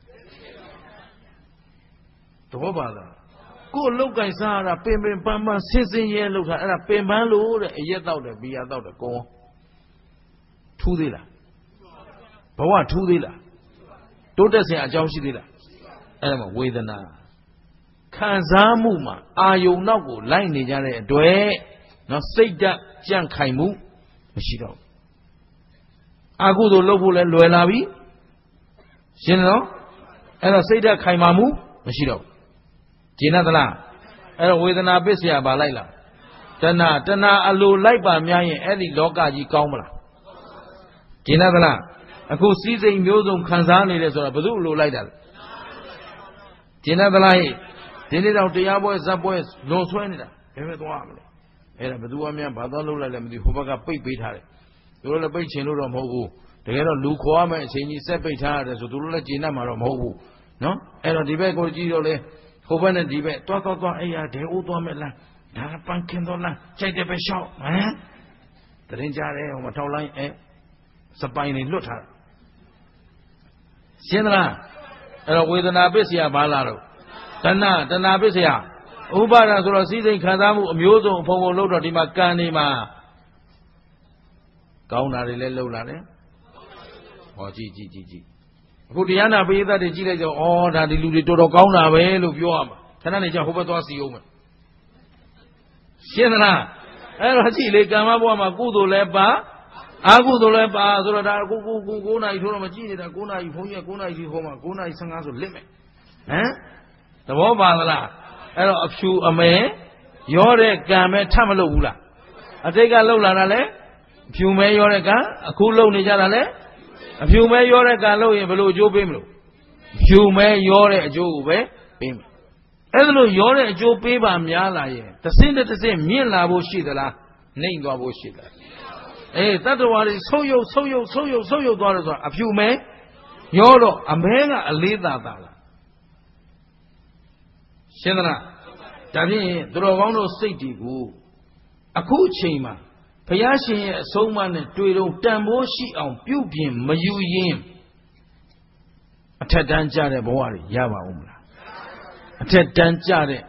သဘောပါလားကိုယ်လောက်ကင်စားရတာပင်ပန်းဆင်းရဲလောက်တာအဲ့ဒါပင်ပန်းလို့တဲ့အရက်တောက်တယ်ဘီယာတောက်တယ်ကောထူးသေးလားဘဝထူးသေးလားတိုးတက်စရာအကြောင်းရှိသေးလားအဲ့ဒါမှဝေဒနာခံစားမှုမှာအာယုံနောက်ကိုလိုက်နေကြတဲ့အတွက်နော်စိတ်ဓာတ်ကြန့်ခိုင်မှုမရှိတော့အာဟုသို့လုပ်ဖို့လဲလွယ်လာပြီရှင်းနော်အဲ့တော့စိတ်ဓာတ်ခိုင်မာမှုမရှိတော့ကျင်သလားအဲ့တော့ဝေဒနာပစ္စယဘာလိုက်လားတဏှာအလိုလိုက်ပါများရင်အဲ့ဒီလောကကြီးကောင်းမလားကျင်သလားအခုစည်းစိမ်မျိုးစုံခံစားနေတယ်ဆိုတာဘယ်သူ့လိုလိုက်တာလဲကျင်သလားဟဲ့ဒီနေ့တော့တရားပွဲဇက်ပွဲလွန်ဆွဲနေတာဘယ်ပဲသွားမလဲအဲ့ဒါဘယ်သူမှဘာသွားလုပ်လိုက်လဲမသိဟိုဘက်ကပိတ်ပေးထားတယ်သူတို့လည်းပိတ်ချင်လို့တော့မဟုတ်ဘူးတကယ်တော့လူခေါ်ရမယ်အချိန်ကြီးဆက်ပိတ်ထားရတယ်ဆိုသူတို့လည်းကျင်တတ်မှာတော့မဟုတ်ဘူးနော်အဲ့တော့ဒီဘက်ကိုကြည့်တော့လေဟိုဘက်နဲ့ဒီဘက်သွားအဲ့ရဒဲအိုးသွားမယ်လားဒါပန်းခင်တော့လားကြိုက်တယ်ပဲရှောက်တရင်ကြတယ်ဟိုမှာထောက်လိုက်စပိုင်တွေလွတ်ထားရှင်းသလားအဲ့တော့ဝေဒနာပစ္စယဘာလာတော့တဏှာပစ္စယဥပါဒဆိုတော့စည်းစိမ်ခံစားမှုအမျိုးစုံအဖုံဖုံလို့တော့ဒီမှာကံနေမှာကောင်းတာတွေလည်းလှုပ်လာတယ်ဟောကြည့်အခုတရားနာပရိသတ်တွေကြည့်လိုက်တော့ဩဒါဒီလူတွေတော်တော်ကောင်းတာပဲလို့ပြောရမှာခဏနေကျဟိုဘက်သွားစီအောင်မယ်ရှင်းသလားအဲ့တော့ကြည့်လေကံမဘဝမှာကုသိုလ်လည်းပါအာဟုသို့လည်းပါဆိုတော့ဒါကို9နာရီထိုးတော့မကြည့်နေတာ9နာရီဘုန်းကြီးက9နာရီကြီးဟောမှာ9နာရီ15ဆိုလစ်မယ်သဘောပါသလားအဲ့တော့အဖြူအမဲရောတဲ့ကံပဲထပ်မလုပ်ဘူးလားအတိတ်ကလှုပ်လာတာလဲဖြူမဲရောတဲ့ကံအခုလှုပ်နေကြတာလဲအဖြူမဲရောတဲ့ကံလို့ရင်ဘယ်လိုအကျိုးပေးမလို့ဖြူမဲရောတဲ့အကျိုးကိုပဲပေးမယ်အဲ့ဒါလို့ရောတဲ့အကျိုးပေးပါများလာရင်တစ်စင်းတစ်စင်းမြင့်လာဖို့ရှိသလားနှိမ့်သွားဖို့ရှိသလားတတ္တဝါတွေဆုပ်ယုပ်သွားတယ်ဆိုတာအဖြူမဲရောတော့အမဲကအလေးသာလားရှင်းသလားဒါဖြင့်သူတော်ကောင်းတို့စိတ်တွေကိုအခုအချိန်မှာဘုရားရှင်ရဲ့အဆုံးအမနဲ့တွေ့တော့တန်ဖိုးရှိအောင်ပြုပြင်မယူရင်အထက်တန်းကြတဲ့ဘဝတွေရပါဦးမလားအထက်တန်းကြ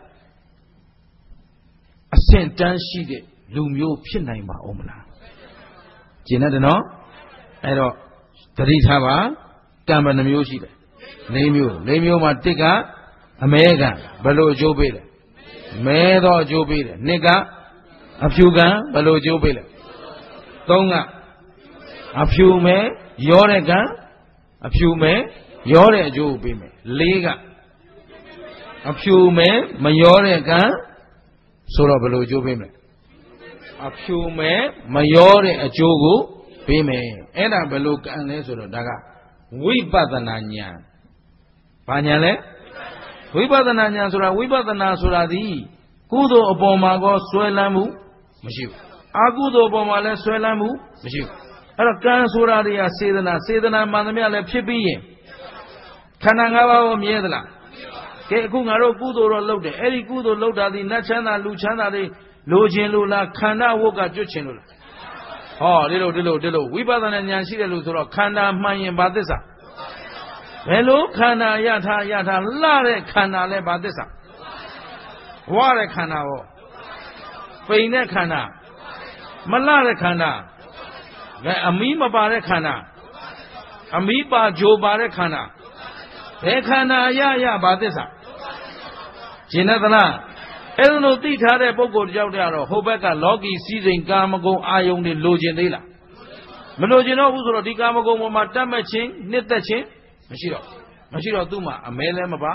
တဲ့အဆင့်တန်းရှိတဲ့လူမျိုးဖြစ်နိုင်ပါဦးမလားကျင်တယ်နော်အဲ့တော့သတိထားပါကံဘယ်နှမျိုးရှိတယ်၄မျိုးမှာတစ်ကအမဲကံဘယ်လိုအကျိုးပေးလဲမဲသောအကျိုးပေးတယ်နှစ်ကအဖြူကံဘယ်လိုအကျိုးပေးလဲသုံးကအဖြူမဲရောတဲ့ကံအဖြူမဲရောတဲ့အကျိုးကိုပေးမယ်လေးကအဖြူမဲမရောတဲ့ကံဆိုတော့ဘယ်လိုအကျိုးပေးမလဲအဖြူမဲမရောတဲ့အကျိုးကိုပေးမယ်အဲ့ဒါဘယ်လိုကံလဲဆိုတော့ဒါကဝိပဿနာဉာဏ်ဘာဉာဏ်လဲဝိပဿနာဉာဏ်ဆိုတာဝိပဿနာဆိုတာဒီကုသိုလ်အပေါ်မှာကောဆွဲလန်းမှုမရှိဘူးအကုသိုလ်အပေါ်မှာလည်းဆွဲလန်းမှုမရှိဘူးအဲ့တော့ကံဆိုတာတွေကစေတနာမှန်သမျှလည်းဖြစ်ပြီးရင်ခန္ဓာ၅ပါးကိုမြဲသလားကဲအခုငါတို့ကုသိုလ်တော့လုပ်တယ်အဲ့ဒီကုသိုလ်လုပ်တာဒီနတ်ချမ်းသာလူချမ်းသာတွေလိုချင်လို့လားခန္ဓာဝတ်ကကျွတ်ချင်လို့လားဟောဒီလိုဝိပဿနာဉာဏ်ရှိတယ်လို့ဆိုတော့ခန္ဓာမှန်ရင်ဘာသစ္စာဘယ်လိုခန္ဓာရထားလှတဲ့ခန္ဓာလဲဘာသစ္စာဝါတဲ့ခန္ဓာဟောပိန်တဲ့ခန္ဓာမလှတဲ့ခန္ဓာအမီးမပါတဲ့ခန္ဓာအမီးပါဂျိုပါတဲ့ခန္ဓာဘယ်ခန္ဓာရဘာသစ္စာကျင်သလားအဲ့လိုသိထားတဲ့ပုဂ္ဂိုလ်တယောက်တည်းကတော့ဟိုဘက်ကလောကီစည်းစိမ်ကာမဂုဏ်အာယုန်တွေလိုချင်သေးလားမလိုချင်တော့ဘူးဆိုတော့ဒီကာမဂုဏ်ပေါ်မှာတတ်မဲ့ခြင်းနှစ်သက်ခြင်းမရှိတော့သူ့မှာအမဲလည်းမပါ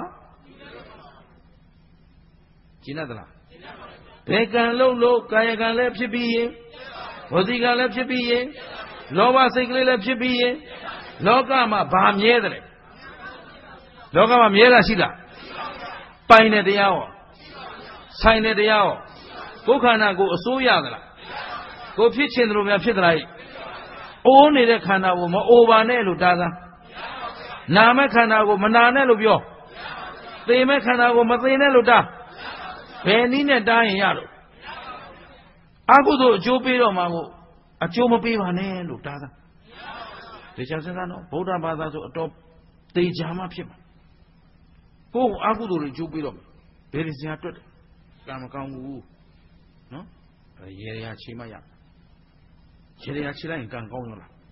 ကျင်သလားဘယ်ကံလို့ကာယကံလည်းဖြစ်ပြီးရင်ဝစီကံလည်းဖြစ်ပြီးရင်လောဘစိတ်ကလေးလည်းဖြစ်ပြီးရင်လောကမှာဘာမြဲတယ်လောကမှာမြဲတာရှိလားပိုင်တဲ့တရားဟောဆိုင်တဲ့တရားဟောကိုယ်ခန္ဓာကိုအစိုးရသလားကိုဖြစ်ချင်တယ်လို့များဖြစ်သလားအိုးနေတဲ့ခန္ဓာကိုမအိုပါနဲ့လို့တားသားနာမဲ့ခန္ဓာကိုမနာနဲ့လို့ပြောသေမဲ့ခန္ဓာကိုမသေနဲ့လို့တားဘယ်နည်းနဲ့တားရင်ရလို့အကုသိုလ်အကျိုးပေးတော့မှာကိုအကျိုးမပေးပါနဲ့လို့တားသားဒီချမ်းစကားနော်ဗုဒ္ဓဘာသာဆိုအတော်သေချာမှဖြစ်မှာကိုယ်အကုသိုလ်တွေအကျိုးပေးတော့ဘယ်လိုစရာတွက်တယ်ကံမကောင်းဘူးနော်ရေရချိမရရေရချိလိုက်ရင်ကံကောင်းရောလား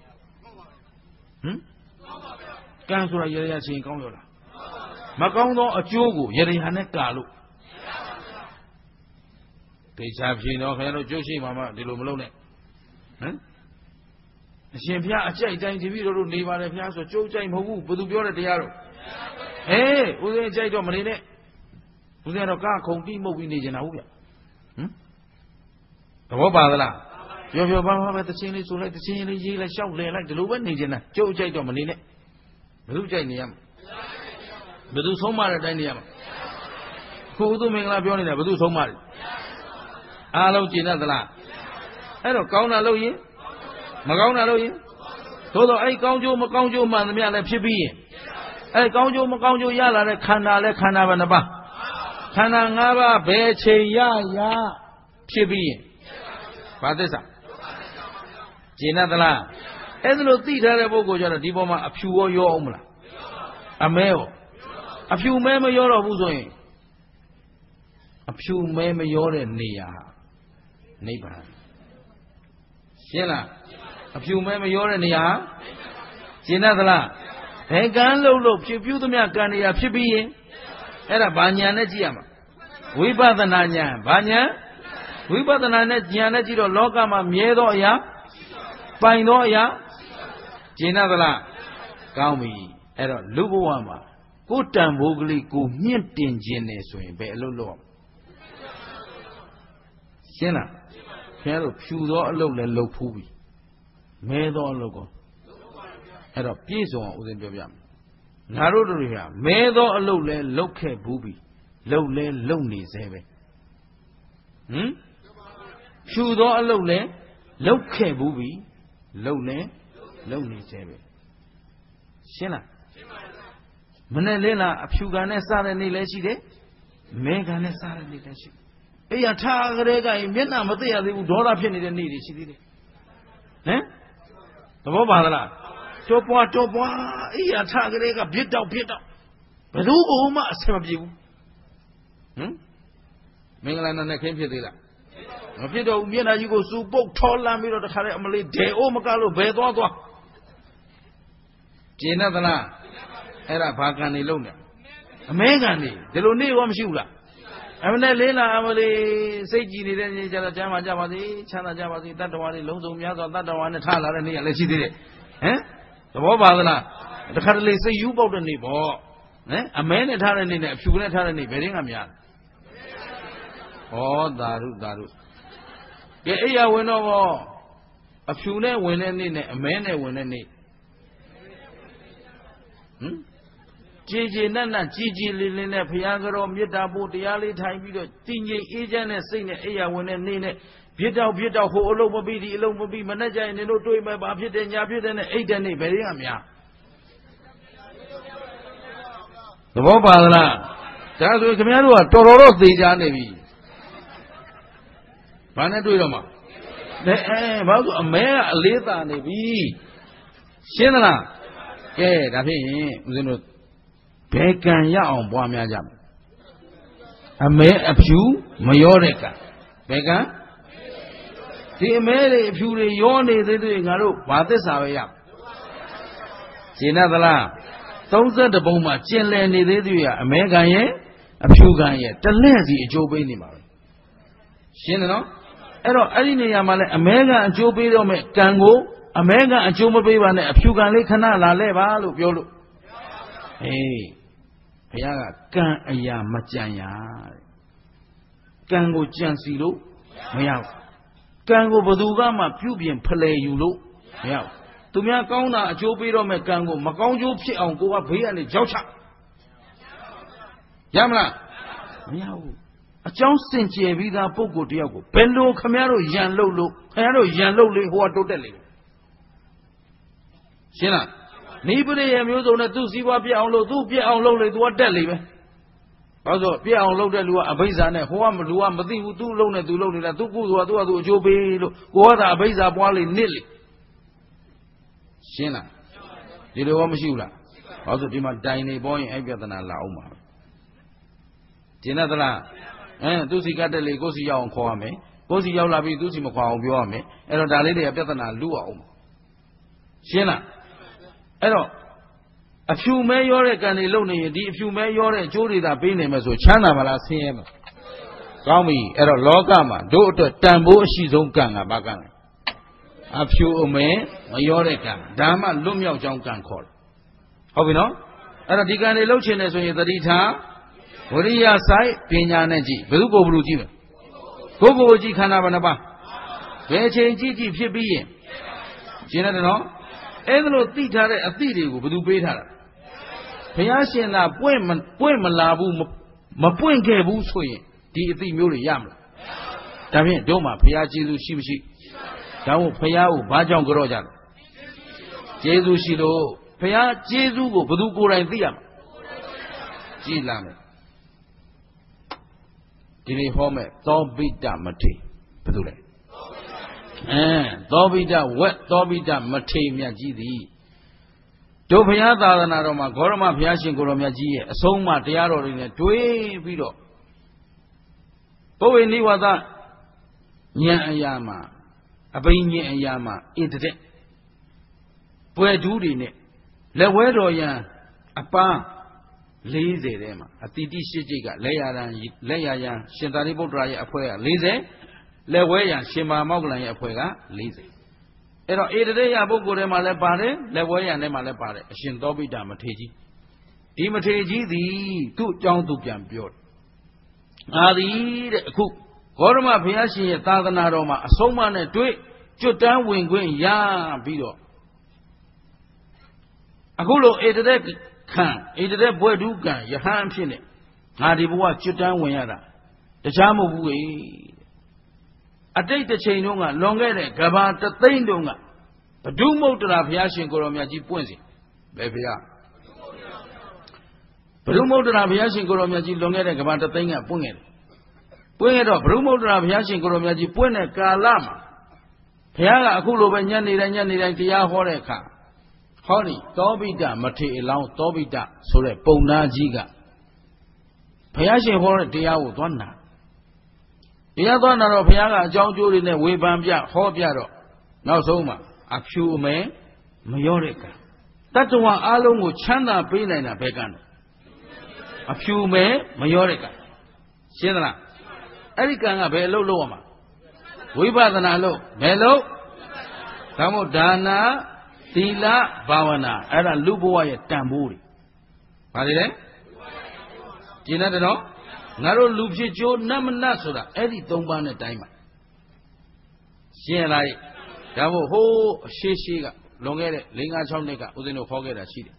ကံဆိုတာရေရချိကောင်းရောလားမကောင်းသောအကျိုးကိုရေရနဲ့ကာလို့ဒေချာဖြေတော့ခင်ဗျားတို့ကျုပ်ရှိမှဒီလိုမလုပ်နဲ့အရှင်ဘုရားအကြိုက်တိုင်းတပည့်တော်တို့နေပါတယ်ဘုရားဆိုကျုပ်ကြိုက်မဟုတ်ဘူးဘယ်သူပြောတဲ့တရားတော့ဦးဇင်းကြိုက်တော့မနေနဲ့ဦးဇင်းတော့ကခုံတိမှုတ်ပြီးနေကြတာဟုတ်ဗျသဘောပါသလားပြောပါပဲတချင်းလေးဆိုလိုက်တချင်းလေးရေးလိုက်ရှောက်လဲလိုက်ဒီလိုပဲနေကြတာကျုပ်ကြိုက်တော့မနေနဲ့ဘယ်သူကြိုက်နေရမှာဘယ်သူဆုံးမတဲ့အတိုင်းနေရမှာခုဥသူမင်္ဂလာပြောနေတာဘယ်သူဆုံးမလဲအားလုံးကျင်တတ်သလားအဲ့တော့ကောင်းတာလို့ရင်မကောင်းတာလို့ရင်သို့တော့အဲ့ကောင်းကျိုးမကောင်းကျိုးမှန်သမျှလည်းဖြစ်ပြီးရင်အဲ့ကောင်းကျိုးမကောင်းကျိုးရလာတဲ့ခန္ဓာလဲခန္ဓာပဲနှစ်ပါးခန္ဓာ၅ပါးဘယ်ချိန်ရဖြစ်ပြီးရင်ဘာသစ္စာကျင်တတ်သလားအဲ့ဒါလို့သိထားတဲ့ပုဂ္ဂိုလ်ကျတော့ဒီပေါ်မှာအဖြူရောအောင်မလားအမဲရောအဖြူမဲမရောတော့ဘူးဆိုရင်အဖြူမဲမရောတဲ့နေရာနိဗ္ဗာန်ရှင်းလားအဖြူမဲမရောတဲ့နေရာကျင်တတ်သလားဘယ်ကံလို့ဖြစ်ပြုသမျှကံနေရာဖြစ်ပြီးရင်အဲ့ဒါဘာညာနဲ့ကြည့်ရမှာဝိပဿနာဉာဏ်ဘာဉာဏ်ဝိပဿနာနဲ့ဉာဏ်နဲ့ကြည့်တော့လောကမှာမြဲသောအရာပိုင်သောအရာကျင်တတ်သလားကောင်းပြီအဲ့တော့လူဘဝမှာကိုယ်တန်ဖိုးကလေးကိုမြင့်တင်ခြင်းနဲ့ဆိုရင်ဘယ်အလုပ်လုပ်ရှင်းလားခင်ဗျားတို့ဖြူသောအလုပ်လည်းလုပ်ဖူးပြီမဲသောအလုပ်ကောအဲ့တော့ပြည့်စုံအောင်ဦးဇင်းပြောပြမယ်ငါတို့တွေဟာမဲသောအလုပ်လဲလုပ်ခဲ့ဘူးပြီလုပ်လဲလုပ်နေသေးပဲဖြူသောအလုပ်လဲလုပ်ခဲ့ဘူးပြီလုပ်လဲလုပ်နေသေးပဲရှင်းလားမနဲ့လဲလားအဖြူကံနဲ့စတဲ့နေ့လဲရှိတယ်မဲကံနဲ့စတဲ့နေ့လဲရှိတယ်အဲ့ရထားကြတဲ့ကရင်မျက်နှာမသိရသေးဘူးဒေါသဖြစ်နေတဲ့နေ့တွေရှိသေးတယ်ဟမ်သဘောပါသလားတော့ပွားအဲ့ရထားကြတဲ့ကပြစ်တော့ဘယ်သူမှအဆင်မပြေဘူးမင်္ဂလာနဲ့ခင်းဖြစ်သေးလားမဖြစ်တော့ဘူးမျက်နှာကြီးကိုစူပုတ်ထောလမ်းပြီးတော့တခါတည်းအမလေးဒဲအိုးမကလို့ဘယ်သွားကျင်းသလားအဲ့ဒါဘာကံနေလုံးနေအမဲကံနေဒီလိုနေရောမရှိဘူးလားအမနဲ့လေးလာအမလေးစိတ်ကြည်နေတဲ့နေ့ကျတော့ကျမ်းမာကြပါစေချမ်းသာကြပါစေတတ္တဝါတွေလုံးစုံများစွာတတ္တဝါနဲ့ထလာတဲ့နေ့ကလည်းရှိသေးတယ်ဟမ်သဘောပါသလားတခါတလေစိတ်ယူပေါက်တဲ့နေ့ပေါ့ဟမ်အမဲနဲ့ထားတဲ့နေ့နဲ့အဖြူနဲ့ထားတဲ့နေ့ဘယ်ရင်းကများဩသာရုကဲအဲ့ရဝင်တော့ဘောအဖြူနဲ့ဝင်တဲ့နေ့နဲ့အမဲနဲ့ဝင်တဲ့နေ့ကြည်နက်ကြည်လေးလေးနဲ့ဘုရားကြောမေတ္တာပို့တရားလေးထိုင်ပြီးတော့တည်ငြိမ်အေးချမ်းတဲ့စိတ်နဲ့အိယာဝင်တဲ့နေ့နဲ့ပြစ်တော့ဟိုအလုံးမပြီးဒီအလုံးမပြီးမနဲ့ကြရင်နေလို့တွေးမဲ့ဘာဖြစ်တယ်ညာဖြစ်တယ်နဲ့အိတ်တဲ့နေ့ဘယ်ရင်းကများသဘောပါသလားဒါဆိုခင်ဗျားတို့ကတော်တော်သေချာနေပြီဘာနဲ့တွေးတော့မှာဘာလို့အမဲကအလေးသာနေပြီရှင်းသလားကဲဒါဖြင့်ဦးဇင်းတို့ဘယ်ကံရအောင်ပွားများကြမလဲအမဲအဖြူမရောတဲ့ကံဘယ်ကံဒီအမဲတွေအဖြူတွေရောနေသေးသေးငါတို့ဘာသစ္စာပဲရရှင်းသလား32ပုံမှာကျင်လည်နေသေးသေးရအမဲကံရဲ့အဖြူကံရဲ့တလဲစီအကျိုးပေးနေမှာပဲရှင်းတယ်နော်အဲ့တော့အဲ့ဒီနေရာမှာလဲအမဲကအကျိုးပေးတော့မဲ့ကံကိုအမဲကအကျိုးမပေးပါနဲ့အဖြူကံလေးခဏလာလဲပါလို့ပြောလို့ဘုရားကကံအရာမကြံရတဲ့ကံကိုကြံစီလို့မရဘူးကံကိုဘယ်သူကမှပြုပြင်ဖလှယ်ယူလို့မရဘူးသူများကောင်းတာအကျိုးပေးတော့မဲ့ကံကိုမကောင်းကျိုးဖြစ်အောင်ကိုကဘေးကနေကြောက်ချရမလားမရဘူးအကြောင်းစင်ကြယ်ပြီးသားပုဂ္ဂိုလ်တယောက်ကိုဘယ်လိုခမရတို့ယံလို့ခင်ဗျားတို့ယံလို့လေဟိုကတိုးတက်လေရှင်းလားနိဗ္ဗာန်ရဲ့မျိုးစုံနဲ့သူ့စည်းဝါးပြအောင်လို့သူ့ပြအောင်လုပ်လေသူကတက်လေပဲဘာလို့ဆိုပြအောင်လုပ်တဲ့လူကအဘိဇာနဲ့ဟိုကလူကမသိဘူးသူ့လုံးနဲ့သူ့လုံးနေတာသူ့ကုသိုလ်ကသူ့အကျိုးပေးလို့ကိုကသာအဘိဇာပွားလေနစ်လေရှင်းလားဒီလိုရောမရှိဘူးလားဘာလို့ဆိုဒီမှာတိုင်နေပေါ်ရင်အဲ့ပြဿနာလာအောင်ပါရှင်းသလားသူ့စီကတက်လေကိုယ်စီရောက်အောင်ခေါ်ရမယ်ကိုယ်စီရောက်လာပြီးသူ့စီမခေါ်အောင်ပြောရမယ်အဲ့တော့ဒါလေးတွေကပြဿနာလူအောင်ရှင်းလားအဲ့တော့အဖြူမဲရောတဲ့ကံတွေလုံနေရင်ဒီအဖြူမဲရောတဲ့အကျိုးတွေသာပေးနိုင်မယ်ဆိုချမ်းသာပါလားဆင်းရဲမလားကောင်းပြီအဲ့တော့လောကမှာတို့အတွက်တန်ဖိုးအရှိဆုံးကံကဘာကံလဲအဖြူအမဲမရောတဲ့ကံဒါမှလွတ်မြောက်ကြောင်းကံခေါ်တယ်ဟုတ်ပြီနော်အဲ့တော့ဒီကံတွေလုံချင်တယ်ဆိုရင်သတိထားဝိရိယဆိုင်ပညာနဲ့ကြည့်ဘယ်သူကိုဘယ်လိုကြည့်မလဲကိုကြည့်ခန္ဓာဘယ်နှပါဘယ်ချိန်ကြည့်ဖြစ်ပြီးရင်ရှင်းတယ်နော်အဲ့ဒါလို့သိထားတဲ့အသိတွေကိုဘယ်သူပေးထားတာဘုရားရှင်သာပွင့်မလာဘူးမပွင့်ခဲ့ဘူးဆိုရင်ဒီအသိမျိုးတွေရမလားဒါဖြင့်တို့မှာဘုရားကျေးဇူးရှိမရှိဒါမို့ဘုရားကိုဘာကြောင့်ကြော့ကြလဲကျေးဇူးရှိလို့ဘုရားကျေးဇူးကိုဘယ်သူကိုယ်တိုင်သိရမှာကြည်လာမယ်ဒီနေ့ဟောမဲ့သောဘိတမထေဘယ်သူလဲသောဘိတဝက်သောဘိတမထေမြတ်ကြီးသည်တို့ဘုရားသာသနာတော်မှာဂေါရမဘုရားရှင်ကိုယ်တော်မြတ်ကြီးရဲ့အဆုံးအမတရားတော်တွေနဲ့တွေးပြီးတော့ဘုဝေနိဝါဒဉာဏ်အရာမှာအဘိညာဉ်အရာမှာဣတတဲ့ပွဲဒူးတွေနဲ့လက်ဝဲတော်ရန်အပန်း40ထဲမှာအတိတိရှိจิตကလက်ရရန်ရှင်သာရိပုတ္တရာရဲ့အဖွဲ့က40လက်ဝဲရန်ရှင်မာမောက္ကလန်ရဲ့အဖွဲ့က40အဲ့တော့ဧတရေယပုဂ္ဂိုလ်ထဲမှာလည်းပါတယ်လက်ဝဲရန်ထဲမှာလည်းပါတယ်အရှင်သောဘိတမထေကြီးဒီမထေကြီးသည်သူ့အကြောင်းသူပြန်ပြောတယ်ငါသည်တဲ့အခုဂေါရမဘုရားရှင်ရဲ့သာသနာတော်မှာအဆုံးအမနဲ့တွေ့ကျွတ်တန်းဝင်ခွင့်ရပြီးတော့ Akulo edere kan, edere boedu kan, yahan pine. Ngadi buwa chutan wenyara. Tachamu buwe. Aday the chainunga, longere, gaba, the thaindunga. Padumotara Piashin Goromiaji Puenzi. Bevia. Padumotara Piashin Goromiaji longere, gaba, the thing at Punget. Punget of Padumotara Piashin Goromiaji Puene Kalama. Piaga Akulo Banyani and Tia Horeka. Honey, Tobita, Mate Lao Tobita, Sore, Pona Jiga. Piashin Hore Tiao Donna. Piadona of Piaga, John Julie, Webambia, Hobiaro. Now Soma, Acume, Majorica. That's the one alone with Chana Pina and a Pegan. Acume, Majorica. Sina Ericana Bello Loma. Webanalo, Bello Tamodana, Tila, Bavana, and a Luboy Tamburi. Are they? Gina de no? Naro Lubji Joe Namanasura, Eddie Tombana Time. Sienna, Davo Ho, Shishiga, Longere, Linga Chomnica, Udino Fogera City.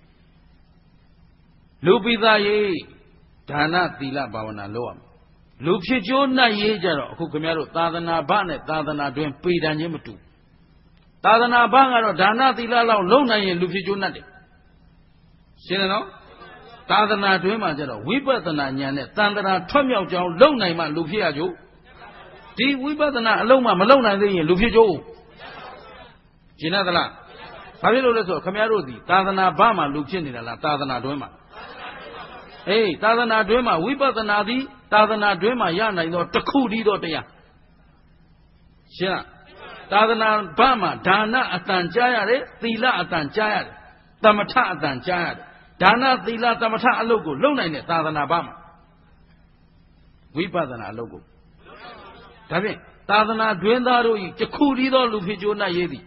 Lupida ye, Dana Tila Bavana Loam. Lubji Joe Nayejaro, Hukumero, Tadana Banet, Tadana doing Pida Yematu. Tadana Bangaro, Dana Tila, Lona, and Lubji Joe Nadi. Sienna? Tadana Dwemajaro, Wibbatana Yanet, Tandana Tomio Joe, Lona, Lufiajo. Di Wibbatana, Loma, Malona, and Lufiajo. Ginadala. Pavilo, Camerodi, Tadana Bama, Lucinilla, Tadana Dwema. Hey, Tadana Dwema, Wibbatanadi, Tadana Dwema, Yana, or Takudi Dotea. Shina. Tadana Bama, Dana Atanjayare, Tila Atanjayare, Tamata Atanjayare. Dana Tila Tamata logo, Lona in it, Tadana Bama. Wibbatana logo. Tabi, Tadana Dwendaro, Takudi do Lufijona Yedi.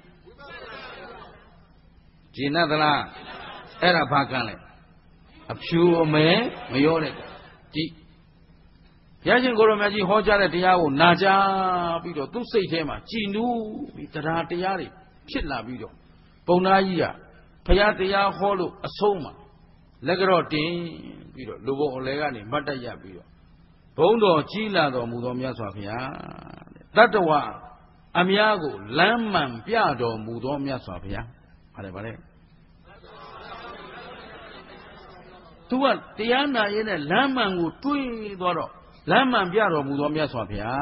Ginadala, Era Pagane. A few me, Mayoric. Yajin Goromaji Hoja at Yao, Naja, Bido, Tu say Tema, Chinu, Vitaratiari, Chitla Bido, Ponaya, Payatia Holo, Asoma, Legarotin, Bido, Lugo Legani, Mataya Bido, Pondo, Chila, Mudomia Sofia, Tatawa, Amiago, Lamman, Piado, Mudomia Sofia. To what Tiana in a lamman would tweet or lamman piano Mudomia Sofia.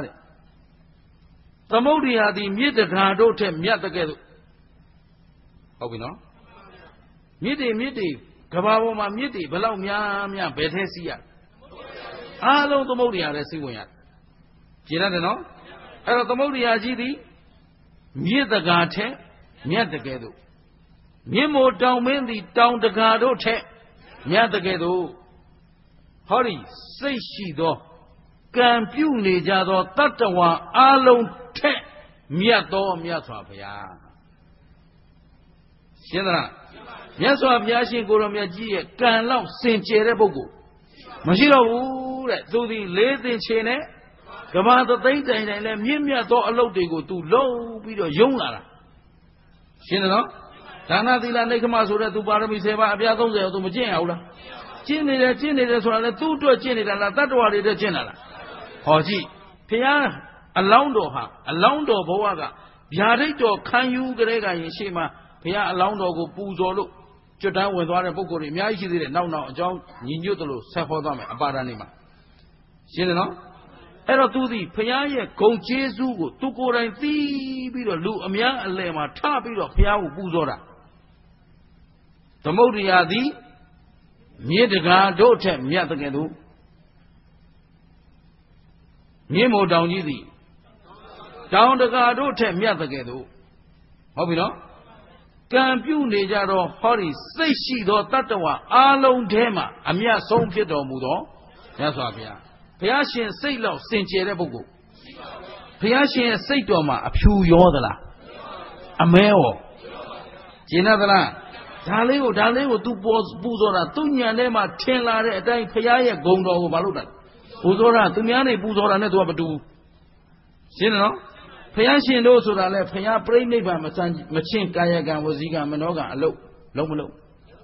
Samodia the Mietagado tem Miatagado. How we know? Miti, Kavama Miti, below Mia, Betesia. Hello, the Modia, let's see when. Girano? Hello, the Modia Gidi, Mietagate, Miatagado. Nemo down the gado te, Yatagado. Hurry, say she do. Campune jado, Tatawa, alone te, Miato, Miatwapia. Siena, Yaswapia, Goromiaji, can love Saint Jerebogo. Machino, to the late Chene, Gamata Data and Mimia do alone they go too low with a young. Siena. Dana Dila Nekamasura to Barami Seva, Abiago, to Mujina. Chinny, so the two to a chinny, and that was the general. Hoji, Pia, a laundo, Boaga, Yarito, can you Grega in Shima, Pia, a laundo go Puzolo, Jodan with one book or Miyaji, now, John, Ninutolo, Sapodame, Abaranima. Sino? Era to the Pia, Conchesu, Tukura and Thibi, Lu, Amia, Lema, Tapi of Pia Buzora. The Modia di Mietaga dote Miatagadu Nemo down ye down the gardote Miatagadu. How we know? Campu Nejaro, Hori, say she do Tatawa, Alone Tema, Amia Son Pieto Mudo, Yaswapia. Piashin Sailor, Saint Jerebogo. Piashin Saitoma, a few Yodala. A male. Ginadala. Daleo, two balls, Buzora, Tunya Nema, 10 lare, a day, Paya, Gondo, Baluda. Buzora, Tunyane, Buzora, Netuabadu. Sino? Payashin also that left Paya, pray neighbor, Machin, Kayagan, Waziga, Manoga, low.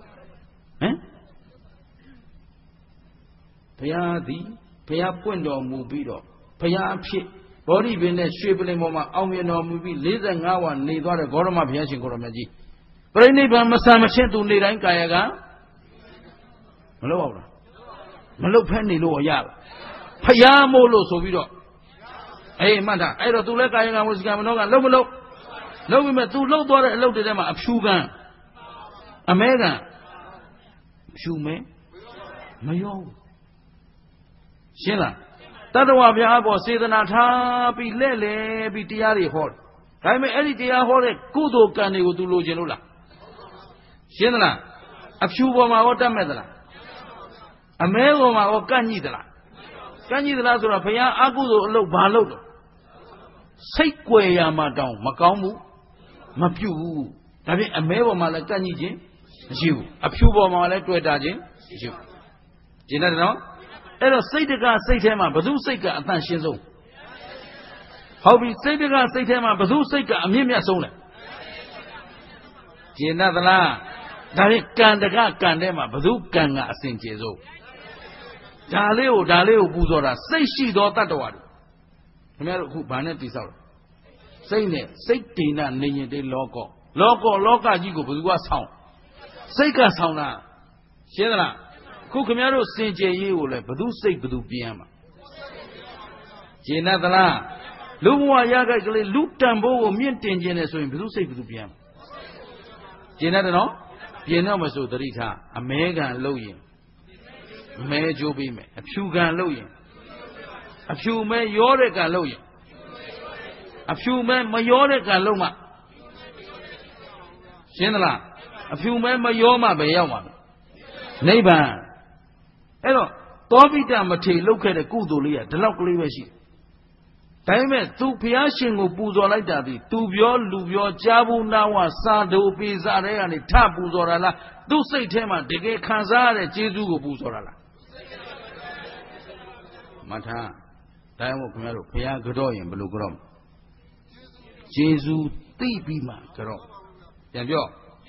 ဘုရားသည်ဘုရားပွင့်တော်မူပြီးတော့ဘုရားအဖြစ်ဘောဓိပင်နဲ့ရွှေပလင်ပေါ်မှာအောင်မြင်တော်မူပြီး45ဝါနေသွားတဲ့ဂေါရမဘုရားရှင်ကိုရောမြတ်ကြီးပြိဋိဘံမဆံမချင်းသူနေတိုင်းကာယကမလုပ်အောင်လားမလုပ်ဖက်နေလို့ရလားဖျားမို့လို့ဆိုပြီးတော့အေးမှတ်တာအဲ့တော့သူလည်းကာယကဝစီကမနောကလုံးမလုံးလုံးပြီးမဲ့သူလှုပ်သွားတဲ့အလုပ်တွေထဲမှာအဖြူကံအမဲကံဖြူမဲမရောရှင်းလားတတ္တဝါဗျာအပေါ်စေတနာထားပြီးလဲ့လေပြီးတရားတွေဟောတယ်ဒါပေမဲ့အဲ့ဒီတရားဟောတဲ့ကုသိုလ်ကံတွေကိုသူလိုချင်လို့လားရှင်းသလားအဖြူပေါ်မှာဟောတတ်မဲ့သလားအမဲပေါ်မှာဟောကန့်ညိသလားကန့်ညိသလားဆိုတော့ဘုရားအကုသိုလ်အလုပ်ဘာလုပ်တော့စိတ်ကြွယ်ရမှာတောင်းမကောင်းဘူးမပြုတ်ဘူးဒါဖြင့်အမဲပေါ်မှာလည်းကန့်ညိခြင်းမရှိဘူးအဖြူပေါ်မှာလည်းတွေ့တာခြင်းမရှိဘူးရှင်းတယ်နော်အဲ့တော့စိတ်တကစိတ်ထဲမှာဘယ်သူစိတ်ကအတန်ရှင်းဆုံးဟုတ်ပြီစိတ်တကစိတ်ထဲမှာဘယ်သူစိတ်ကအမြင့်မြတ်ဆုံးလဲရှင်းတတ်သလားဒါဖြင့်ကံတကကံထဲမှာဘယ်သူကံကအစင်ကျေဆုံးဒါလေးကိုပူဇော်တာစိတ်ရှိသောတတ္တဝါတွေခင်ဗျားတို့အခုဘာနဲ့တိဆောက်လဲစိတ်နဲ့စိတ်တေနနေရင်တေလောကကြီးကိုဘယ်သူကဆောင်းစိတ်ကဆောင်းတာရှင်းသလားခုခင်ဗျားတို့စင်ကြယ်ရေးကိုလည်းဘသူစိတ်ဘသူပြင်ရမှာရှင်းသလားလူဘဝရခိုက်ကလေးလူတန်ဖိုးကိုမြင့်တင်ခြင်းနဲ့ဆိုရင်ဘသူစိတ်ဘသူပြင်ရမှာရှင်းတယ်နော်ပြင်တော့မဆိုသတိထားအမဲကံလုပ်ရင်မဲကြိုးပေးမယ်အဖြူကံလုပ်ရင်အဖြူမဲရောတဲ့ကံလုပ်ရင်အဖြူမဲမရောတဲ့ကံလုပ်မှရှင်းသလားအဖြူမဲမရောမှပဲရောက်မှာနိဗ္ဗာန်အဲ့တော့သောပိတမထေလောက်ခဲ့တဲ့ကုသိုလ်လေးကဒီလောက်ကလေးပဲရှိတယ်ဒါပေမဲ့သူဘုရားရှင်ကိုပူဇော်လိုက်တာဒီသူပြောလူပြောကြားဘူးနာဝစာဒိုပေစာတဲ့ကနေထပူဇော်တာလားသူ့စိတ်ထဲမှာတကယ်ခံစားရတဲ့ကျေးဇူးကိုပူဇော်တာလားမထားတိုင်းမို့ခင်ဗျားတို့ဘုရားကြော့ရင်ဘယ်လိုကြော့ကျေးဇူးသိပြီးမှကြော့ပြန်ပြော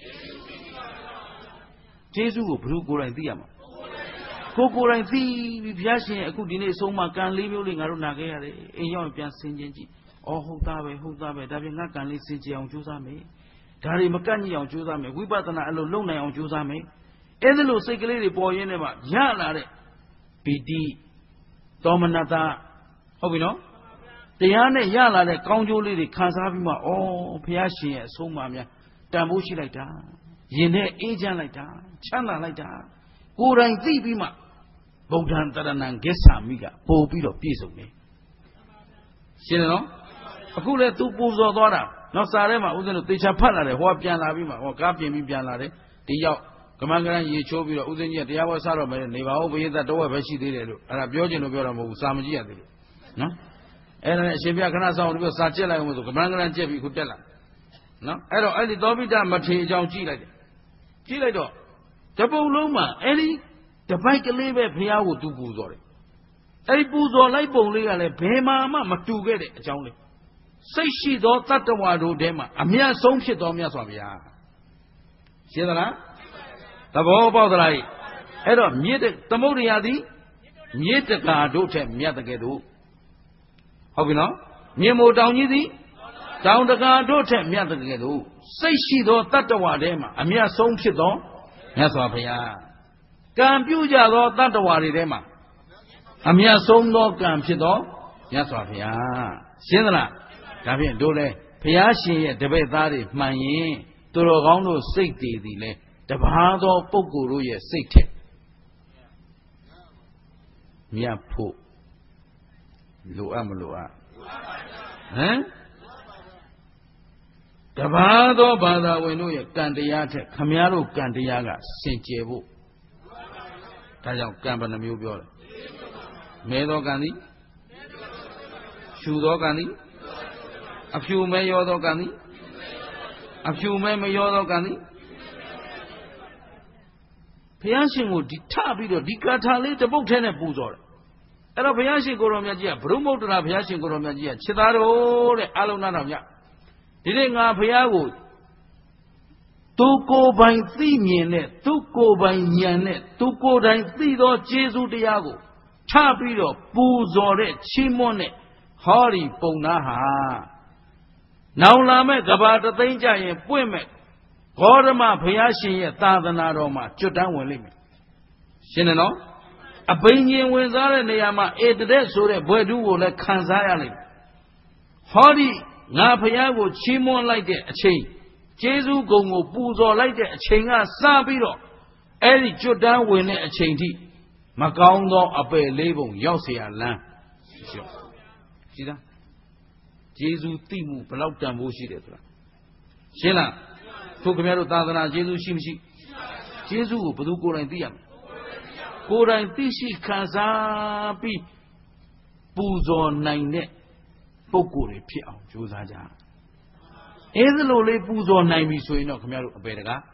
ကျေးဇူးကိုဘယ်လိုကိုယ်တိုင်သိရမှာကိုယ်တိုင်သိပြီးဘုရားရှင်အခုဒီနေ့ဆုံးမကံ၄မျိုးလေးငါတို့နာခဲ့ရတယ်အိမ်ရောက်ပြန်ဆင်ခြင်ကြည့်အော်ဟုတ်သားပဲဒါပြင်ငါကံလေးဆင်ခြင်အောင်ကြိုးစားမယ်ဒါတွေမကန့်ညိအောင်ကြိုးစားမယ်ဝိပဿနာအလုပ်လုပ်နိုင်အောင်ကြိုးစားမယ်အဲ့ဒါလို့စိတ်ကလေးတွေပေါ်ရင်းနဲ့မှရလာတဲ့ပီတိသောမနတာဟုတ်ပြီနော်တရားနဲ့ရလာတဲ့ကောင်းကျိုးလေးတွေခံစားပြီးမှဩဘုရားရှင်ရဲ့အဆုံးအမများတန်ဖိုးရှိလိုက်တာရင်ထဲအေးချမ်းလိုက်တာချမ်းသာလိုက်တာကိုယ်တိုင်သိပြီးမှဗုဒ္ဓံတရဏံဂစ္ဆာမိကပို့ပြီးတော့ပြည့်စုံတယ်ရှင်းတယ်နော်အခုလဲသူပူဇော်သွားတာနောက်စာထဲမှာဦးဇင်းတို့သေချာဖတ်လာတယ်ဟောပြန်လာပြီးမှဟောကားပြင်ပြီးပြန်လာတယ်ဒီရောက်ကမန်ကရန်ရေချိုးပြီးတော့ဦးဇင်းကြီးကတရားဘောစတော့မယ်နေပါဦးဘုရားတဝက်ပဲရှိသေးတယ်လို့အဲ့ဒါပြောချင်လို့ပြောတာမဟုတ်ဘူးစာမကြည့်ရသေးလို့နော်အဲ့ဒါနဲ့အရှင်ဘုရားခဏဆောင်ပြီးစာကြက်လိုက်အောင်ဆိုကမန်ကရန်ကြက်ပြီးခုတက်လာနော်အဲ့တော့အဲ့ဒီသောပိတမထေအကြောင်းကြည့်လိုက်တယ်ကြည့်လိုက်တော့တပုံလုံးမှာအဲ့ဒီတပိုက်ကလေးပဲဘုရားကိုသူပူဇော်တယ်အဲ့ဒီပူဇော်လိုက်ပုံလေးကလည်းဘယ်မှာမှမတူခဲ့တဲ့အကြောင်းလေးစိတ်ရှိသောတတ္တဝါတို့ထဲမှာအမြတ်ဆုံးဖြစ်တော်မြတ်စွာဘုရားရှင်းသလားသဘောပေါက်သလားအဲ့တော့မြစ်သမုဒ္ဒရာသည်မြစ်တကာတို့ထက်မြတ်တဲ့ကဲ့သို့ဟုတ်ပြီနော်မြင်မို့တောင်ကြီးသည်တောင်တကာတို့ထက်မြတ်တဲ့ကဲ့သို့စိတ်ရှိသောတတ္တဝါထဲမှာအမြတ်ဆုံးဖြစ်သောမြတ်စွာဘုရားကံပြုကြသောတတ္တဝါတွေထဲမှာအမြတ်ဆုံးသောကံဖြစ်သောမြတ်စွာဘုရားရှင်းသလားဒါဖြင့်တို့လဲဘုရားရှင်ရဲ့တပည့်သားတွေမှန်ရင်သူတော်ကောင်းတို့စိတ်တည်သည်လဲတပါးသောပုဂ္ဂိုလ်တို့ရဲ့စိတ်ထက်မြတ်ဖို့လိုအပ်မလိုအပ်ဟမ်တပါးသောဘာသာဝင်တို့ရဲ့ကံတရားထက်ခမည်းတော်ကံတရားကစင်ကြယ်ဖို့ဒါကြောင့်ကံဘယ်နှမျိုးပြောတယ်မဲသောကံသည်ရှူသောကံသည်အဖြူမဲရောသောကံသည်အဖြူမဲမရောသောကံသည်ဘုရားရှင်ကိုဒီထပြီးတော့ဒီကာထာလေးတပုတ်ထဲနဲ့ပူဇော်တယ်အဲ့တော့ဘုရားရှင်ကိုရောမြတ်ကြီးကဘုရုမုဒ္ဒရာဘုရားရှင်ကိုရောမြတ်ကြီးကခြေသားတော်တဲ့အလုံးနာတော်မြတ်ဒီနေ့ငါဘုရားကိုသူကိုယ်ပိုင်သိမြင်တဲ့သူကိုယ်ပိုင်ဉာဏ်နဲ့သူကိုယ်တိုင်သိသောကျေးဇူးတရားကိုချပြီးတော့ပူဇော်တဲ့ချီးမွမ်းတဲ့ဟောဒီပုံနာဟာနောင်လာမဲ့ကဘာတသိန်းကြရင်ပွင့်မဲ့ဂေါရမဘုရားရှင်ရဲ့သာသနာတော်မှာကျွတ်တန်းဝင်လိမ့်မယ်ရှင်းတယ်နော်အဘိညာဉ်ဝင်စားတဲ့နေရာမှာဧတတဲ့ဆိုတဲ့ဘွယ်တူးကိုလည်းခံစားရလိမ့်မယ်ဟောဒီငါဘုရားကိုချီးမွမ်းလိုက်တဲ့အချိန်ကျေးဇူးဂုဏ်ကိုပူဇော်လိုက်တဲ့အချိန်ကစပြီးတော့အဲ့ဒီကျွတ်တန်းဝင်တဲ့အချိန်ထိမကောင်းသောအပယ်လေးပုံရောက်เสียလမ်းရှိလားကျေးဇူးသိမှုဘယ်လောက်တန်ဖိုးရှိတယ်ဆိုတာရှင်းလားတို့ခင်ဗျားတို့သာသနာကျေးဇူးရှိမရှိကျေးဇူးကိုဘယ်သူကိုယ်တိုင်သိရမလဲကိုယ်တိုင်သိရှိခံစားပြီးပူဇော်နိုင်တဲ့ပုဂ္ဂိုလ်တွေဖြစ်အောင်ကြိုးစားကြအဲဒါလိုလေးပူဇော်နိုင်ပြီဆိုရင်တော့ခင်ဗျားတို့အပေတကား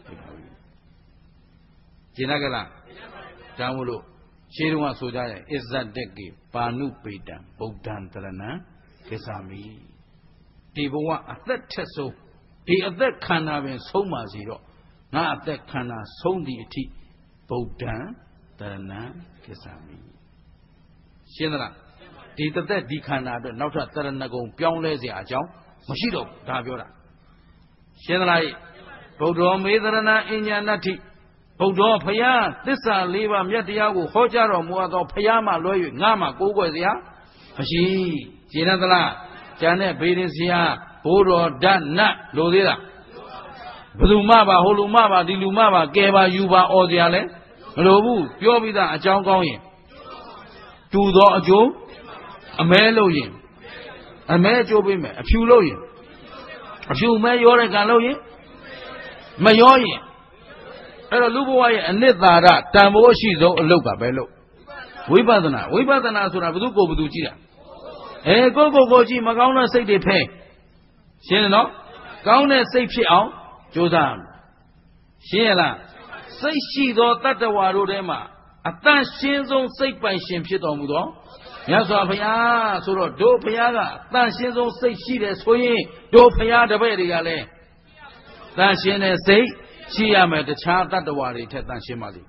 ကျင်နာကြလားဒါမို့လို့ရှင်းတော့ဆိုကြရဲ့အစ္ဆတ်တက်ကေပါဏုပေတံဗုဒ္ဓံတရဏံကိစ္ဆာမိဒီဘဝအသက်ထက်ဆုံးဒီအသက်ခန္ဓာပင်ဆုံးပါစီတော့ငါအသက်ခန္ဓာဆုံးသည့်အထိဗုဒ္ဓံတရဏံကိစ္ဆာမိရှင်းသလားဒီတသက်ဒီခန္ဓာအတွက်နောက်ထပ်တရဏဂုံပြောင်းလဲเสียအကြောင်းမရှိတော့ဘူးဒါပြောတာရှင်းသလားဗုဒ္ဓောမေတရဏအဉ္ညာဏတ္ထိဗုဒ္ဓောဖယားသစ္စာ၄ပါးမြတ်တရားကိုဟောကြားတော်မူသောဖယားမှလွဲ၍ငါမှကိုးကွယ်เสียမရှိရှင်းသလားကျန်တဲ့ဘေးရင်ဆရာဘိုးတော်ဓာတ်နတ်လိုသေးလားဘယ်သူမှပါဟိုလူမှပါဒီလူမှပါကဲပါယူပါអော်เสียလဲမလိုဘူးပြောပြီးသားအကြောင်းကောင်းရင်တူသောအကျိုးအမဲလို့ရင်အမဲအကျိုးပေးမယ်အဖြူလို့ရင်အဖြူမဲရောတဲ့ကံလို့ရင်မရောရင်အဲ့တော့လူဘဝရဲ့အနှစ်သာရတန်ဖိုးရှိဆုံးအလုပ်ကပဲလို့ဝိပဿနာဆိုတာဘယ်သူကိုယ်ဘယ်သူကြည့်တာကိုကြည့်မကောင်းတဲ့စိတ်တွေဖဲရှင်းတယ်နော်ကောင်းတဲ့စိတ်ဖြစ်အောင်ကြိုးစားရှင်းရလားစိတ်ရှိသောတတ္တဝါတို့ထဲမှာအတန့်ရှင်းဆုံးစိတ်ပိုင်ရှင်ဖြစ်တော်မူသောမြတ်စွာဘုရားဆိုတော့တို့ဘုရားကအတန့်ရှင်းဆုံးစိတ်ရှိတယ်ဆိုရင်တို့ဘုရားတပည့်တွေကလည်းတန့်ရှင်းတဲ့စိတ်ရှိရမယ်တခြားတတ္တဝါတွေထက်တန့်ရှင်းပါလိမ့်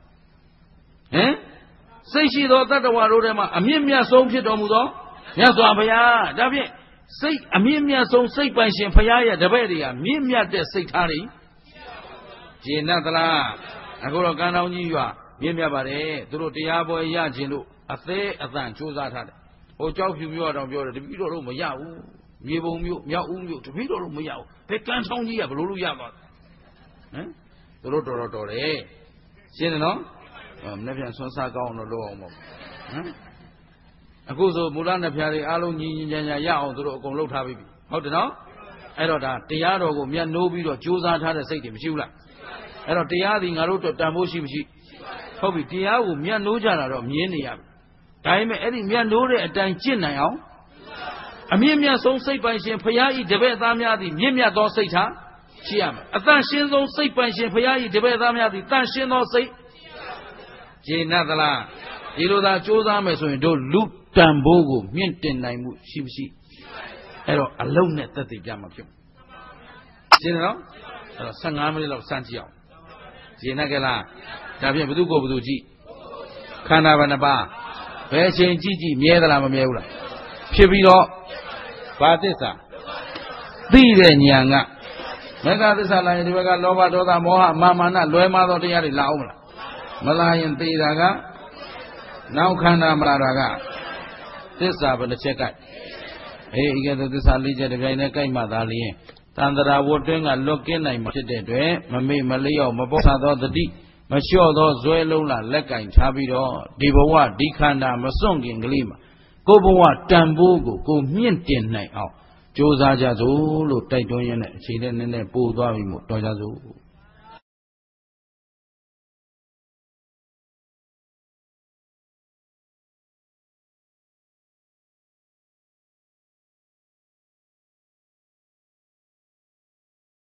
စိတ်ရှိသောတတ္တဝါတို့ထဲမှာအမြင့်မြတ်ဆုံးဖြစ်တော်မူသောမြတ်စွာဘုရားဒါဖြင့်စိတ်အမြင့်မြတ်ဆုံးစိတ်ပိုင်ရှင်ဘုရားရဲ့တပည့်တွေကမြင့်မြတ်တဲ့စိတ်ထားတွေကျေနပ်သလားအခုတော့ကံတော်ကြီးရွာမြင့်မြတ်ပါတယ်သူတို့တရားပွဲရခြင်းလို့အသေးအသံစူးစမ်းထားတယ်ဟိုကြောက်ဖြူမျိုးတော့ပြောတယ်တပည့်တော်တို့မရဘူးမြေပုံမျိုးမြောက်ဦးမျိုးတပည့်တော်တို့မရဘူးဘယ်ကံဆောင်ကြီးကဘလို့လို့ရသွားသူတို့တော်တယ်ရှင်းတယ်နော်မနေ့ပြန်ဆွမ်းစားကောင်းတော့လို့အောင်ပေါ့အခုဆိုမူလနှစ်ဖြာတွေအားလုံးညီညီညာညာရအောင်သူတို့အကုန်လှုပ်ထားပြီဟုတ်တယ်နော်အဲ့တော့ဒါတရားတော်ကိုမြတ်နိုးပြီးတော့ကြိုးစားထားတဲ့စိတ်တွေမရှိဘူးလားအဲ့တော့တရားသည်ငါတို့တန်ဖိုးရှိမရှိဟုတ်ပြီတရားကိုမြတ်နိုးကြတာတော့မြင်နေရပြီဒါပေမဲ့အဲ့ဒီမြတ်နိုးတဲ့အတိုင်းကျင့်နိုင်အောင်အမြင့်မြတ်ဆုံးစိတ်ပိုင်ရှင်ဘုရားဤတပည့်သားများသည်မြင့်မြတ်သောစိတ်ထားရှိရမယ်အတန်ရှင်းဆုံးစိတ်ပိုင်ရှင်ဘုရားဤတပည့်သားများသည်တန်ရှင်းသောစိတ်ကျေနပ်သလားဒီလိုသာကြိုးစားမယ်ဆိုရင်တို့လူတန်ဖိုးကိုမြင့်တင်နိုင်မှုရှိမရှိအဲ့တော့အလုံးနဲ့သက်သေပြမှာဖြစ်ရှင်းတယ်နော်အဲ့တော့15မိနစ်လောက်စမ်းကြည့်အောင်ကျေနပ်ကြလားဒါဖြင့်ဘယ်သူကိုဘယ်သူကြည့်ခန္ဓာဘယ်နှပါဘယ်အချိန်ကြည့်မြဲသလားမမြဲဘူးလားဖြစ်ပြီးတော့ဘာသစ္စာသိတဲ့ဉာဏ်ကမေဃသစ္စာလာရင်ဒီဘက်ကလောဘဒေါသမောဟမာနလွဲမှားသောတရားတွေလာအောင်မလားမလာရင်သိတာကနောက်ခန္ဓာမလာတာကသစ္စာဘယ်နှချက်ကဲဤကဲ့သို့သစ္စာ၄ချက်တစ်ပြိုင်တည်းကြိုက်မှသာလျင်တန္တရာဝတ္တွင်းကလွတ်ကင်းနိုင်မှာဖြစ်တဲ့အတွက်မမေ့မလျော့မပေါ်ဆသောတတိမလျှော့သောဇွဲလုံးလာလက်ကင်ထားပြီးတော့ဒီဘဝဒီခန္ဓာမစွန့်ခင်ကလေးမှာကိုယ်ဘဝတန်ဖိုးကိုမြင့်တင်နိုင်အောင်ကြိုးစားကြစို့လို့တိုက်တွန်းရင်းနဲ့အချိန်နဲ့နည်းနည်းပို့သွားပြီမို့တော်ကြစို့